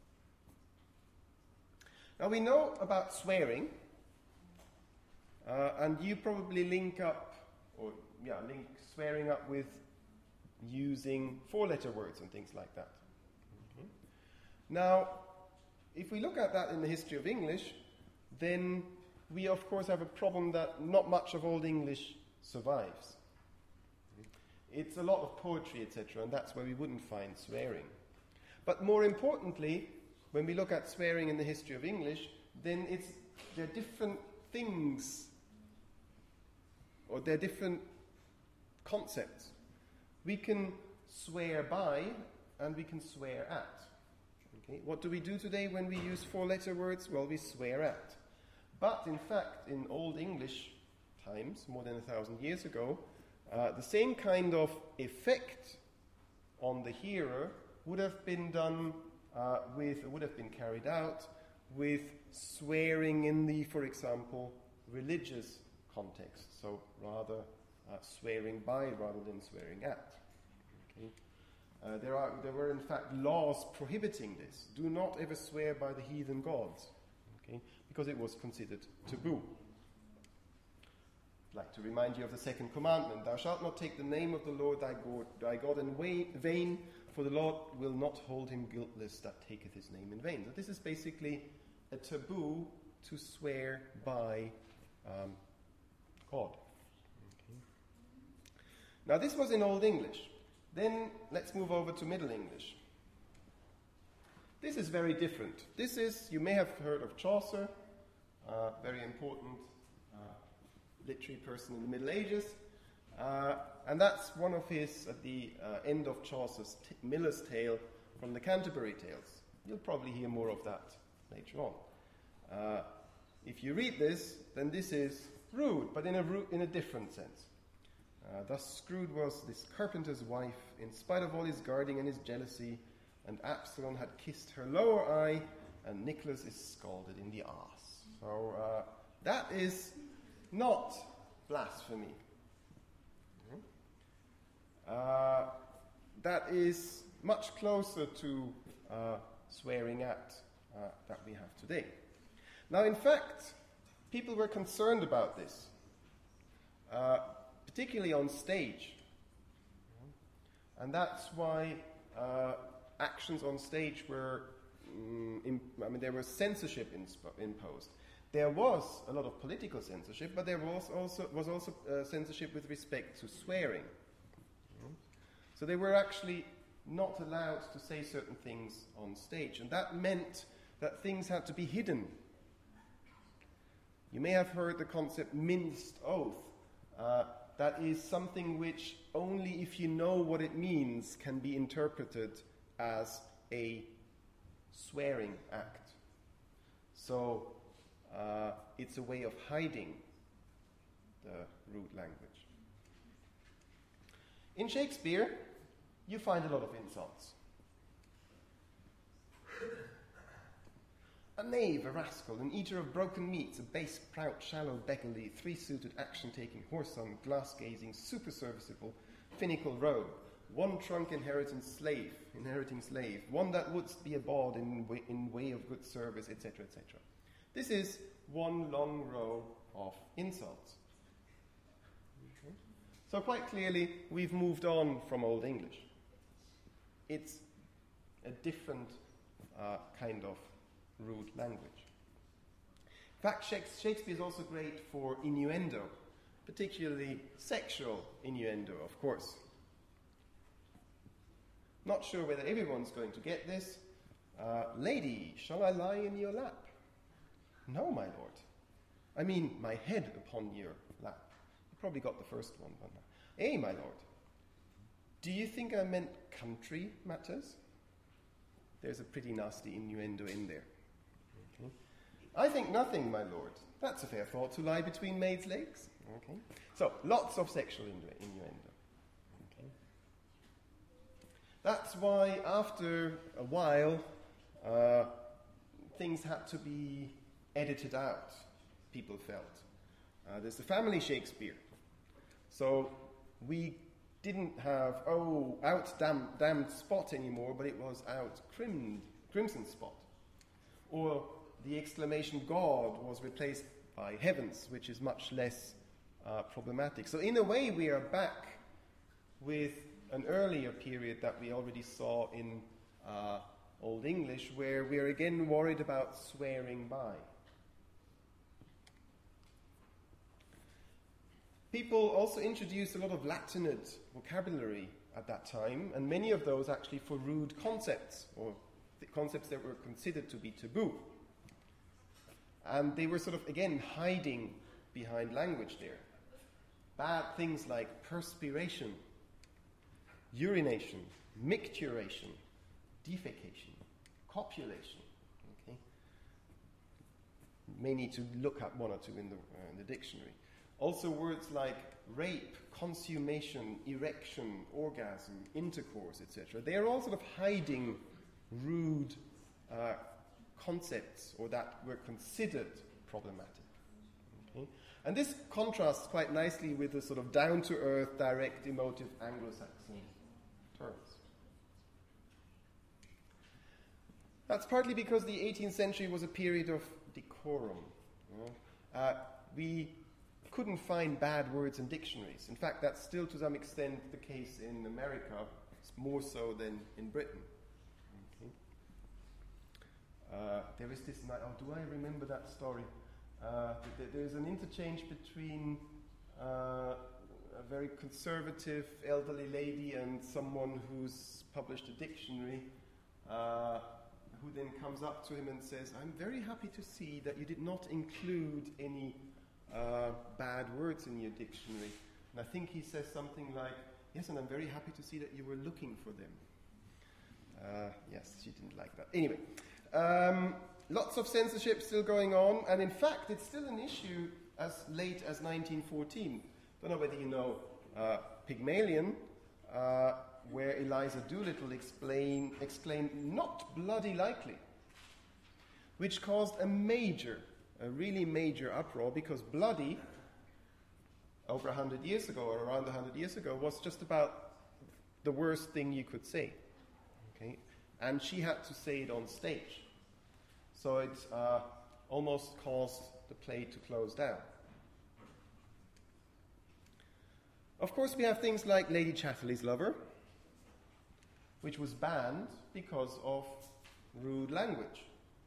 Now, we know about swearing, uh, and you probably link up, or yeah, link swearing up with using four-letter words and things like that. Mm-hmm. Now, if we look at that in the history of English, then we of course have a problem that not much of Old English survives. It's a lot of poetry, et cetera, and that's where we wouldn't find swearing. But more importantly, when we look at swearing in the history of English, then it's there are different things, or there are different concepts. We can swear by, and we can swear at. Okay? What do we do today when we use four-letter words? Well, we swear at. But in fact, in Old English times, more than a thousand years ago, uh, the same kind of effect on the hearer would have been done uh, with, would have been carried out with swearing in the, for example, religious context. So rather uh, swearing by rather than swearing at. Okay? Uh, there are, there were in fact laws prohibiting this. Do not ever swear by the heathen gods, okay? Because it was considered taboo. I'd like to remind you of the second commandment. Thou shalt not take the name of the Lord thy God, thy God in vain, for the Lord will not hold him guiltless that taketh his name in vain. So this is basically a taboo to swear by um, God. Okay. Now this was in Old English. Then let's move over to Middle English. This is very different. This is, you may have heard of Chaucer, uh, very important uh, literary person in the Middle Ages. Uh, and that's one of his, at the uh, end of Chaucer's t- Miller's Tale from the Canterbury Tales. You'll probably hear more of that later on. Uh, if you read this, then this is rude, but in a, ru- in a different sense. Uh, thus Scrooge was this carpenter's wife, in spite of all his guarding and his jealousy, and Absalom had kissed her lower eye, and Nicholas is scalded in the arse. So uh, that is not blasphemy. Uh, that is much closer to uh, swearing at uh, that we have today. Now, in fact, people were concerned about this, uh, particularly on stage. And that's why uh, actions on stage were, um, in, I mean, there was censorship insp- imposed. There was a lot of political censorship, but there was also, was also uh, censorship with respect to swearing. Mm-hmm. So they were actually not allowed to say certain things on stage, and that meant that things had to be hidden. You may have heard the concept minced oath. Uh, that is something which only if you know what it means can be interpreted as a swearing act. So uh, it's a way of hiding the rude language. In Shakespeare, you find a lot of insults. A knave, a rascal, an eater of broken meats, a base, proud, shallow, beggarly, three-suited, action-taking, whoreson, glass-gazing, super-serviceable, finical rogue, one-trunk inheriting slave, inheriting slave, one that wouldst be a bawd in way, in way of good service, et cetera, et cetera. This is one long row of insults. Okay. So quite clearly, we've moved on from Old English. It's a different uh, kind of rude language. In fact, Shakespeare is also great for innuendo, particularly sexual innuendo, of course. Not sure whether everyone's going to get this. Uh, Lady, shall I lie in your lap? No, my lord. I mean, my head upon your lap. You probably got the first one, but no. Eh, my lord. Do you think I meant country matters? There's a pretty nasty innuendo in there. Okay. I think nothing, my lord. That's a fair thought to lie between maids' legs. Okay. So, lots of sexual innu- innuendo. Okay. That's why, after a while, uh, things had to be edited out, people felt. Uh, there's the family Shakespeare. So, we didn't have, oh, out dam- damned spot anymore, but it was out crim- crimson spot. Or the exclamation God was replaced by heavens, which is much less uh, problematic. So in a way, we are back with an earlier period that we already saw in uh, Old English, where we are again worried about swearing by. People also introduced a lot of Latinate vocabulary at that time, and many of those actually for rude concepts, or the concepts that were considered to be taboo. And they were sort of, again, hiding behind language there. Bad things like perspiration, urination, micturation, defecation, copulation. Okay? May need to look at one or two in the, uh, in the dictionary. Also words like rape, consummation, erection, orgasm, intercourse, et cetera. They are all sort of hiding rude uh, concepts, or that were considered problematic. Okay? And this contrasts quite nicely with the sort of down-to-earth, direct, emotive Anglo-Saxon terms. That's partly because the eighteenth century was a period of decorum. You know? uh, we couldn't find bad words in dictionaries. In fact, that's still to some extent the case in America, more so than in Britain. Okay. Uh, there is this, oh, do I remember that story? Uh, th- there's an interchange between uh, a very conservative elderly lady and someone who's published a dictionary, uh, who then comes up to him and says, I'm very happy to see that you did not include any Uh, bad words in your dictionary. And I think he says something like, yes, and I'm very happy to see that you were looking for them. Uh, yes, she didn't like that. Anyway, um, lots of censorship still going on, and in fact, it's still an issue as late as nineteen fourteen. Don't know whether you know uh, Pygmalion, uh, where Eliza Doolittle explain, exclaimed, not bloody likely, which caused a major a really major uproar, because bloody, over a hundred years ago, or around a hundred years ago, was just about the worst thing you could say. Okay? And she had to say it on stage. So it uh, almost caused the play to close down. Of course, we have things like Lady Chatterley's Lover, which was banned because of rude language.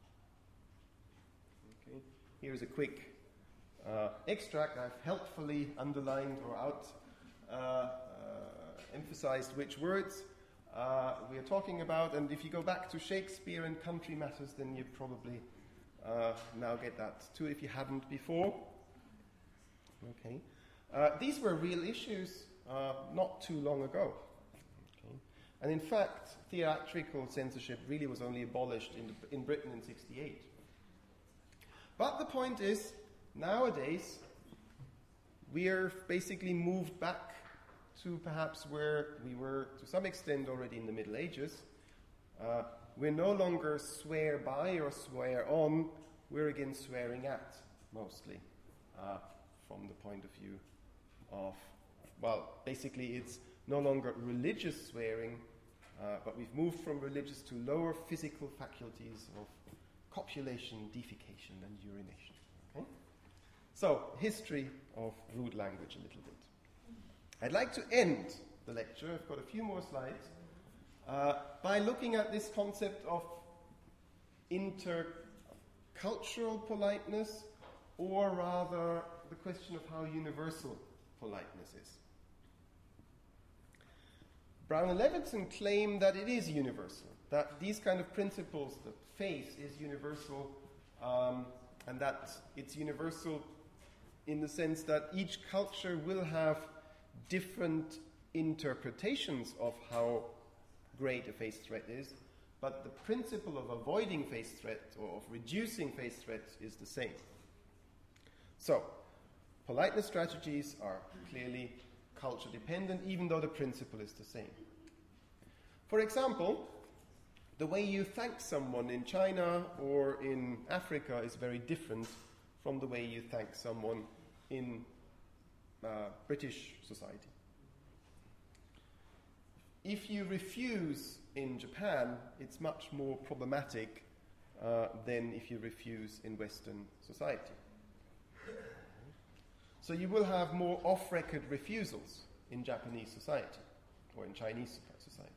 Okay. Here's a quick uh, extract. I've helpfully underlined or out uh, uh, emphasized which words uh, we are talking about. And if you go back to Shakespeare and Country Matters, then you probably uh, now get that too if you hadn't before. Okay. Uh, these were real issues uh, not too long ago. Okay. And in fact, theatrical censorship really was only abolished in, the, in Britain in sixty-eight. But the point is, nowadays, we are basically moved back to perhaps where we were to some extent already in the Middle Ages. Uh, we're no longer swear by or swear on, we're again swearing at, mostly, uh, from the point of view of, well, basically it's no longer religious swearing, uh, but we've moved from religious to lower physical faculties of copulation, defecation, and urination. Okay? So, history of rude language a little bit. I'd like to end the lecture, I've got a few more slides, uh, by looking at this concept of intercultural politeness, or rather the question of how universal politeness is. Brown and Levinson claim that it is universal, that these kind of principles, the face is universal, um, and that it's universal in the sense that each culture will have different interpretations of how great a face threat is, but the principle of avoiding face threat or of reducing face threat is the same. So, politeness strategies are clearly culture dependent, even though the principle is the same. For example, the way you thank someone in China or in Africa is very different from the way you thank someone in uh, British society. If you refuse in Japan, it's much more problematic uh, than if you refuse in Western society. So you will have more off-record refusals in Japanese society or in Chinese society.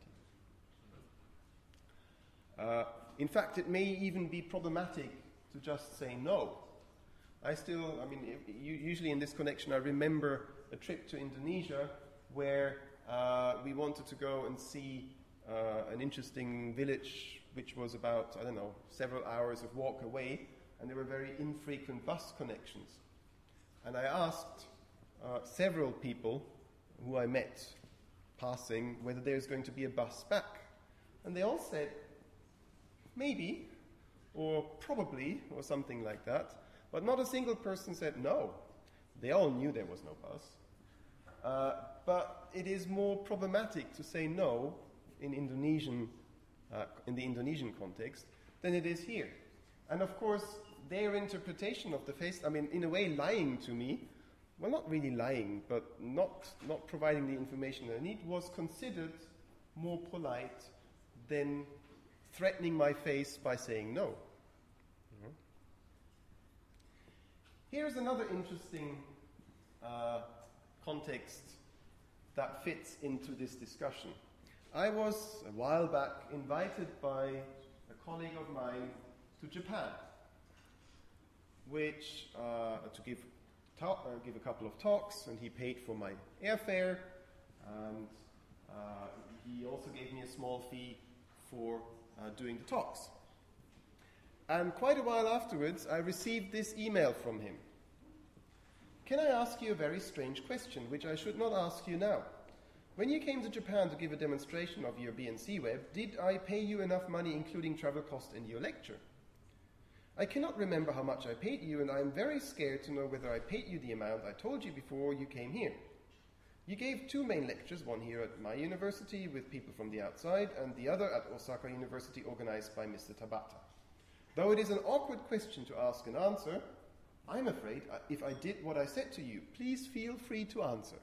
Uh, in fact, it may even be problematic to just say no. I still, I mean, if, usually in this connection, I remember a trip to Indonesia where uh, we wanted to go and see uh, an interesting village which was about, I don't know, several hours of walk away, and there were very infrequent bus connections. And I asked uh, several people who I met passing whether there's going to be a bus back. And they all said, maybe, or probably, or something like that. But not a single person said no. They all knew there was no bus. Uh, but it is more problematic to say no in Indonesian, uh, in the Indonesian context than it is here. And of course, their interpretation of the face, I mean, in a way, lying to me, well, not really lying, but not, not providing the information I need, was considered more polite than threatening my face by saying no. Mm-hmm. Here's another interesting uh, context that fits into this discussion. I was, a while back, invited by a colleague of mine to Japan, which uh, to give talk, uh, give a couple of talks, and he paid for my airfare, and uh, he also gave me a small fee for uh, doing the talks. And quite a while afterwards, I received this email from him. Can I ask you a very strange question, which I should not ask you now? When you came to Japan to give a demonstration of your B N C web, did I pay you enough money, including travel cost and your lecture? I cannot remember how much I paid you, and I am very scared to know whether I paid you the amount I told you before you came here. You gave two main lectures, one here at my university with people from the outside, and the other at Osaka University organized by Mister Tabata. Though it is an awkward question to ask and answer, I'm afraid if I did what I said to you, please feel free to answer.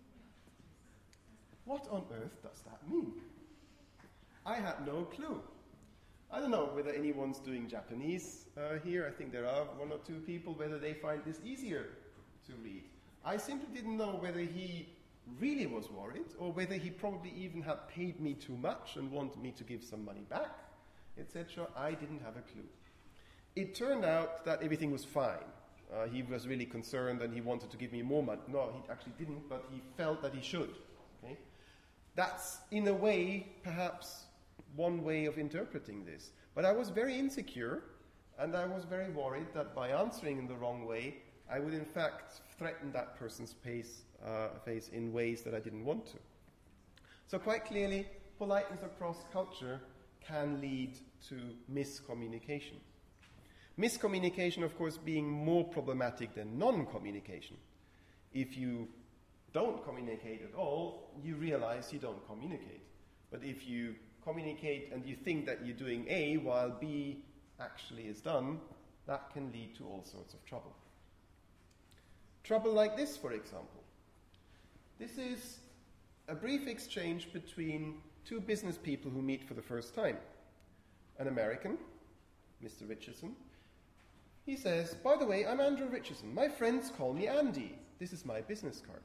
What on earth does that mean? I had no clue. I don't know whether anyone's doing Japanese uh, here. I think there are one or two people, whether they find this easier to read. I simply didn't know whether he really was worried, or whether he probably even had paid me too much and wanted me to give some money back, et cetera. I didn't have a clue. It turned out that everything was fine. Uh, he was really concerned and he wanted to give me more money. No, he actually didn't, but he felt that he should. Okay? That's, in a way, perhaps one way of interpreting this. But I was very insecure, and I was very worried that by answering in the wrong way, I would in fact threaten that person's face, uh, face in ways that I didn't want to. So quite clearly, politeness across culture can lead to miscommunication. Miscommunication, of course, being more problematic than non-communication. If you don't communicate at all, you realize you don't communicate. But if you communicate and you think that you're doing A while B actually is done, that can lead to all sorts of trouble. Trouble like this, for example. This is a brief exchange between two business people who meet for the first time. An American, Mister Richardson. He says, by the way, I'm Andrew Richardson. My friends call me Andy. This is my business card.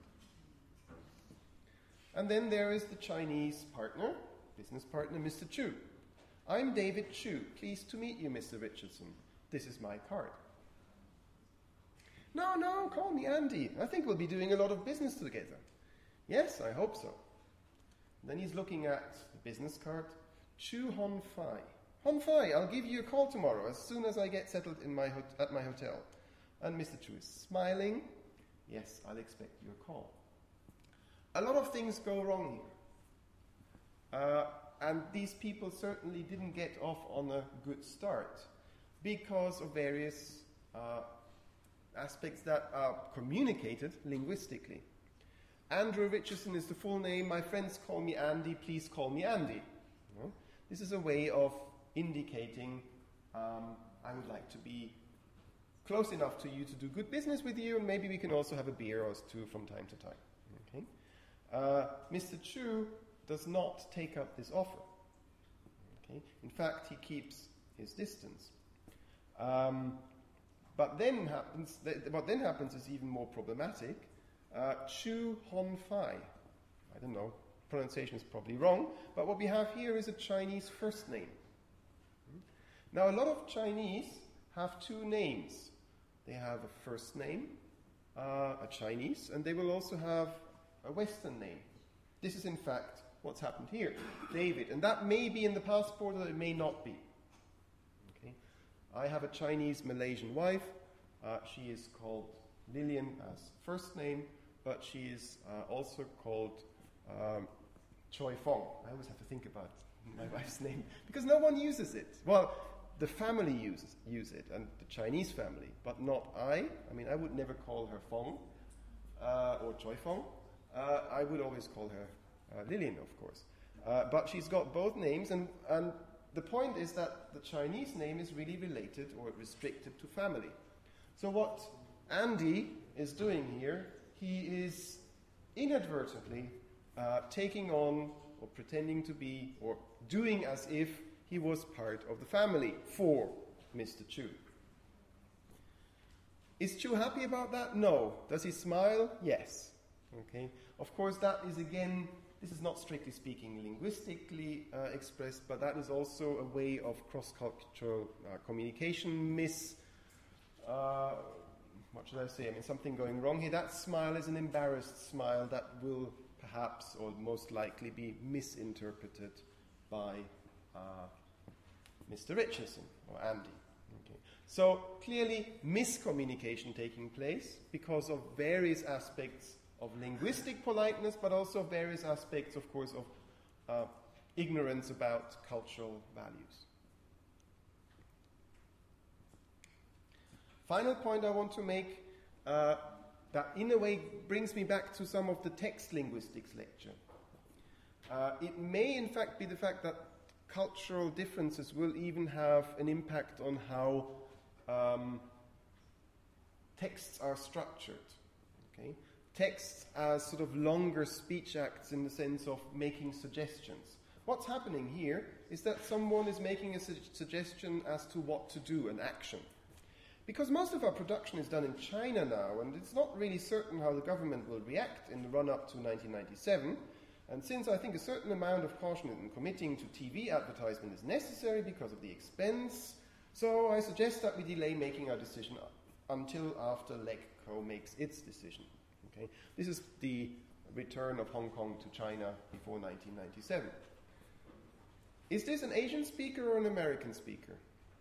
And then there is the Chinese partner, business partner, Mister Chu. I'm David Chu. Pleased to meet you, Mister Richardson. This is my card. No, no, call me Andy. I think we'll be doing a lot of business together. Yes, I hope so. Then he's looking at the business card. Chu Hon Fai. Hon Fai, I'll give you a call tomorrow as soon as I get settled in my hot- at my hotel. And Mister Chu is smiling. Yes, I'll expect your call. A lot of things go wrong here. Uh, and these people certainly didn't get off on a good start because of various uh, aspects that are communicated linguistically. Andrew Richardson is the full name. My friends call me Andy. Please call me Andy. You know? This is a way of indicating um, I would like to be close enough to you to do good business with you, and maybe we can also have a beer or two from time to time. Okay? Uh, Mister Chu does not take up this offer. Okay? In fact, he keeps his distance. Um, but then happens, th- what then happens is even more problematic. Uh, Chu Hon Fai. I don't know, pronunciation is probably wrong, but what we have here is a Chinese first name. Now, a lot of Chinese have two names. They have a first name, uh, a Chinese, and they will also have a Western name. This is, in fact, what's happened here. David. And that may be in the passport, or it may not be. Okay. I have a Chinese Malaysian wife. Uh, she is called Lillian as first name, but she is uh, also called um, Choi Fong. I always have to think about my wife's name, because no one uses it. Well, the family uses use it, and the Chinese family, but not I. I mean, I would never call her Fong uh, or Choi Fong. Uh, I would always call her uh, Lillian, of course. Uh, but she's got both names, and, and the point is that the Chinese name is really related or restricted to family. So what Andy is doing here, he is inadvertently uh, taking on or pretending to be or doing as if he was part of the family for Mister Chu. Is Chu happy about that? No. Does he smile? Yes. Okay. Of course, that is again, this is not strictly speaking linguistically uh, expressed, but that is also a way of cross-cultural uh, communication. Miss, uh, what should I say? I mean, something going wrong here. That smile is an embarrassed smile that will perhaps or most likely be misinterpreted by uh, Mister Richardson or Andy. Okay. So clearly miscommunication taking place because of various aspects of linguistic politeness, but also various aspects, of course, of uh, ignorance about cultural values. Final point I want to make, uh, that in a way brings me back to some of the text linguistics lecture. Uh, it may in fact be the fact that cultural differences will even have an impact on how um, texts are structured. Okay? Texts as sort of longer speech acts in the sense of making suggestions. What's happening here is that someone is making a su- suggestion as to what to do, an action. Because most of our production is done in China now, and it's not really certain how the government will react in the run-up to nineteen ninety-seven, and since I think a certain amount of caution in committing to T V advertisement is necessary because of the expense, so I suggest that we delay making our decision until after LegCo makes its decision. Okay? This is the return of Hong Kong to China before nineteen ninety-seven. Is this an Asian speaker or an American speaker?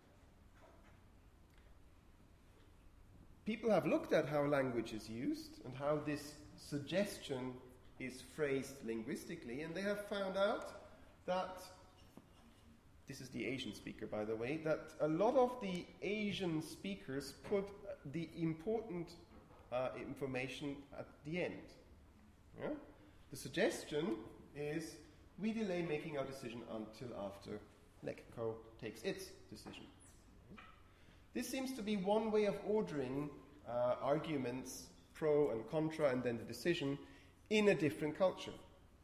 People have looked at how language is used and how this suggestion is phrased linguistically, and they have found out that, this is the Asian speaker by the way, that a lot of the Asian speakers put the important uh, information at the end. Yeah? The suggestion is we delay making our decision until after LegCo takes its decision. This seems to be one way of ordering uh, arguments, pro and contra, and then the decision in a different culture.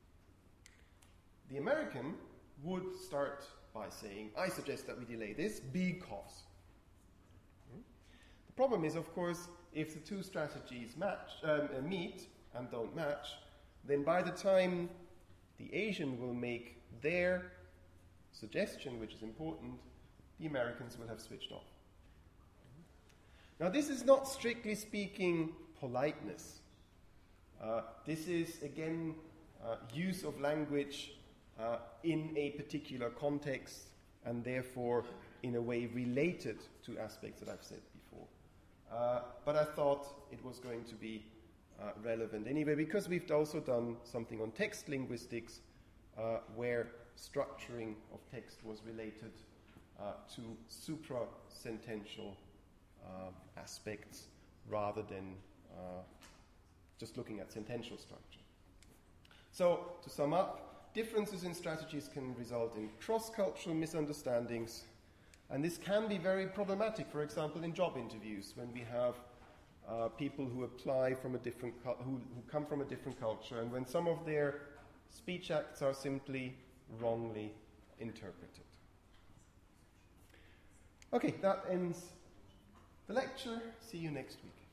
The American would start by saying, I suggest that we delay this because. Hmm? The problem is, of course, if the two strategies match, um, uh, meet and don't match, then by the time the Asian will make their suggestion, which is important, the Americans will have switched off. Now, this is not strictly speaking politeness. Uh, this is, again, uh, use of language uh, in a particular context and therefore in a way related to aspects that I've said before. Uh, but I thought it was going to be uh, relevant anyway, because we've also done something on text linguistics uh, where structuring of text was related uh, to supra-sentential Uh, aspects rather than uh, just looking at sentential structure. So, to sum up, differences in strategies can result in cross-cultural misunderstandings, and this can be very problematic, for example, in job interviews, when we have uh, people who apply from a different cu- who, who come from a different culture, and when some of their speech acts are simply wrongly interpreted. Okay, that ends the lecture. See you next week.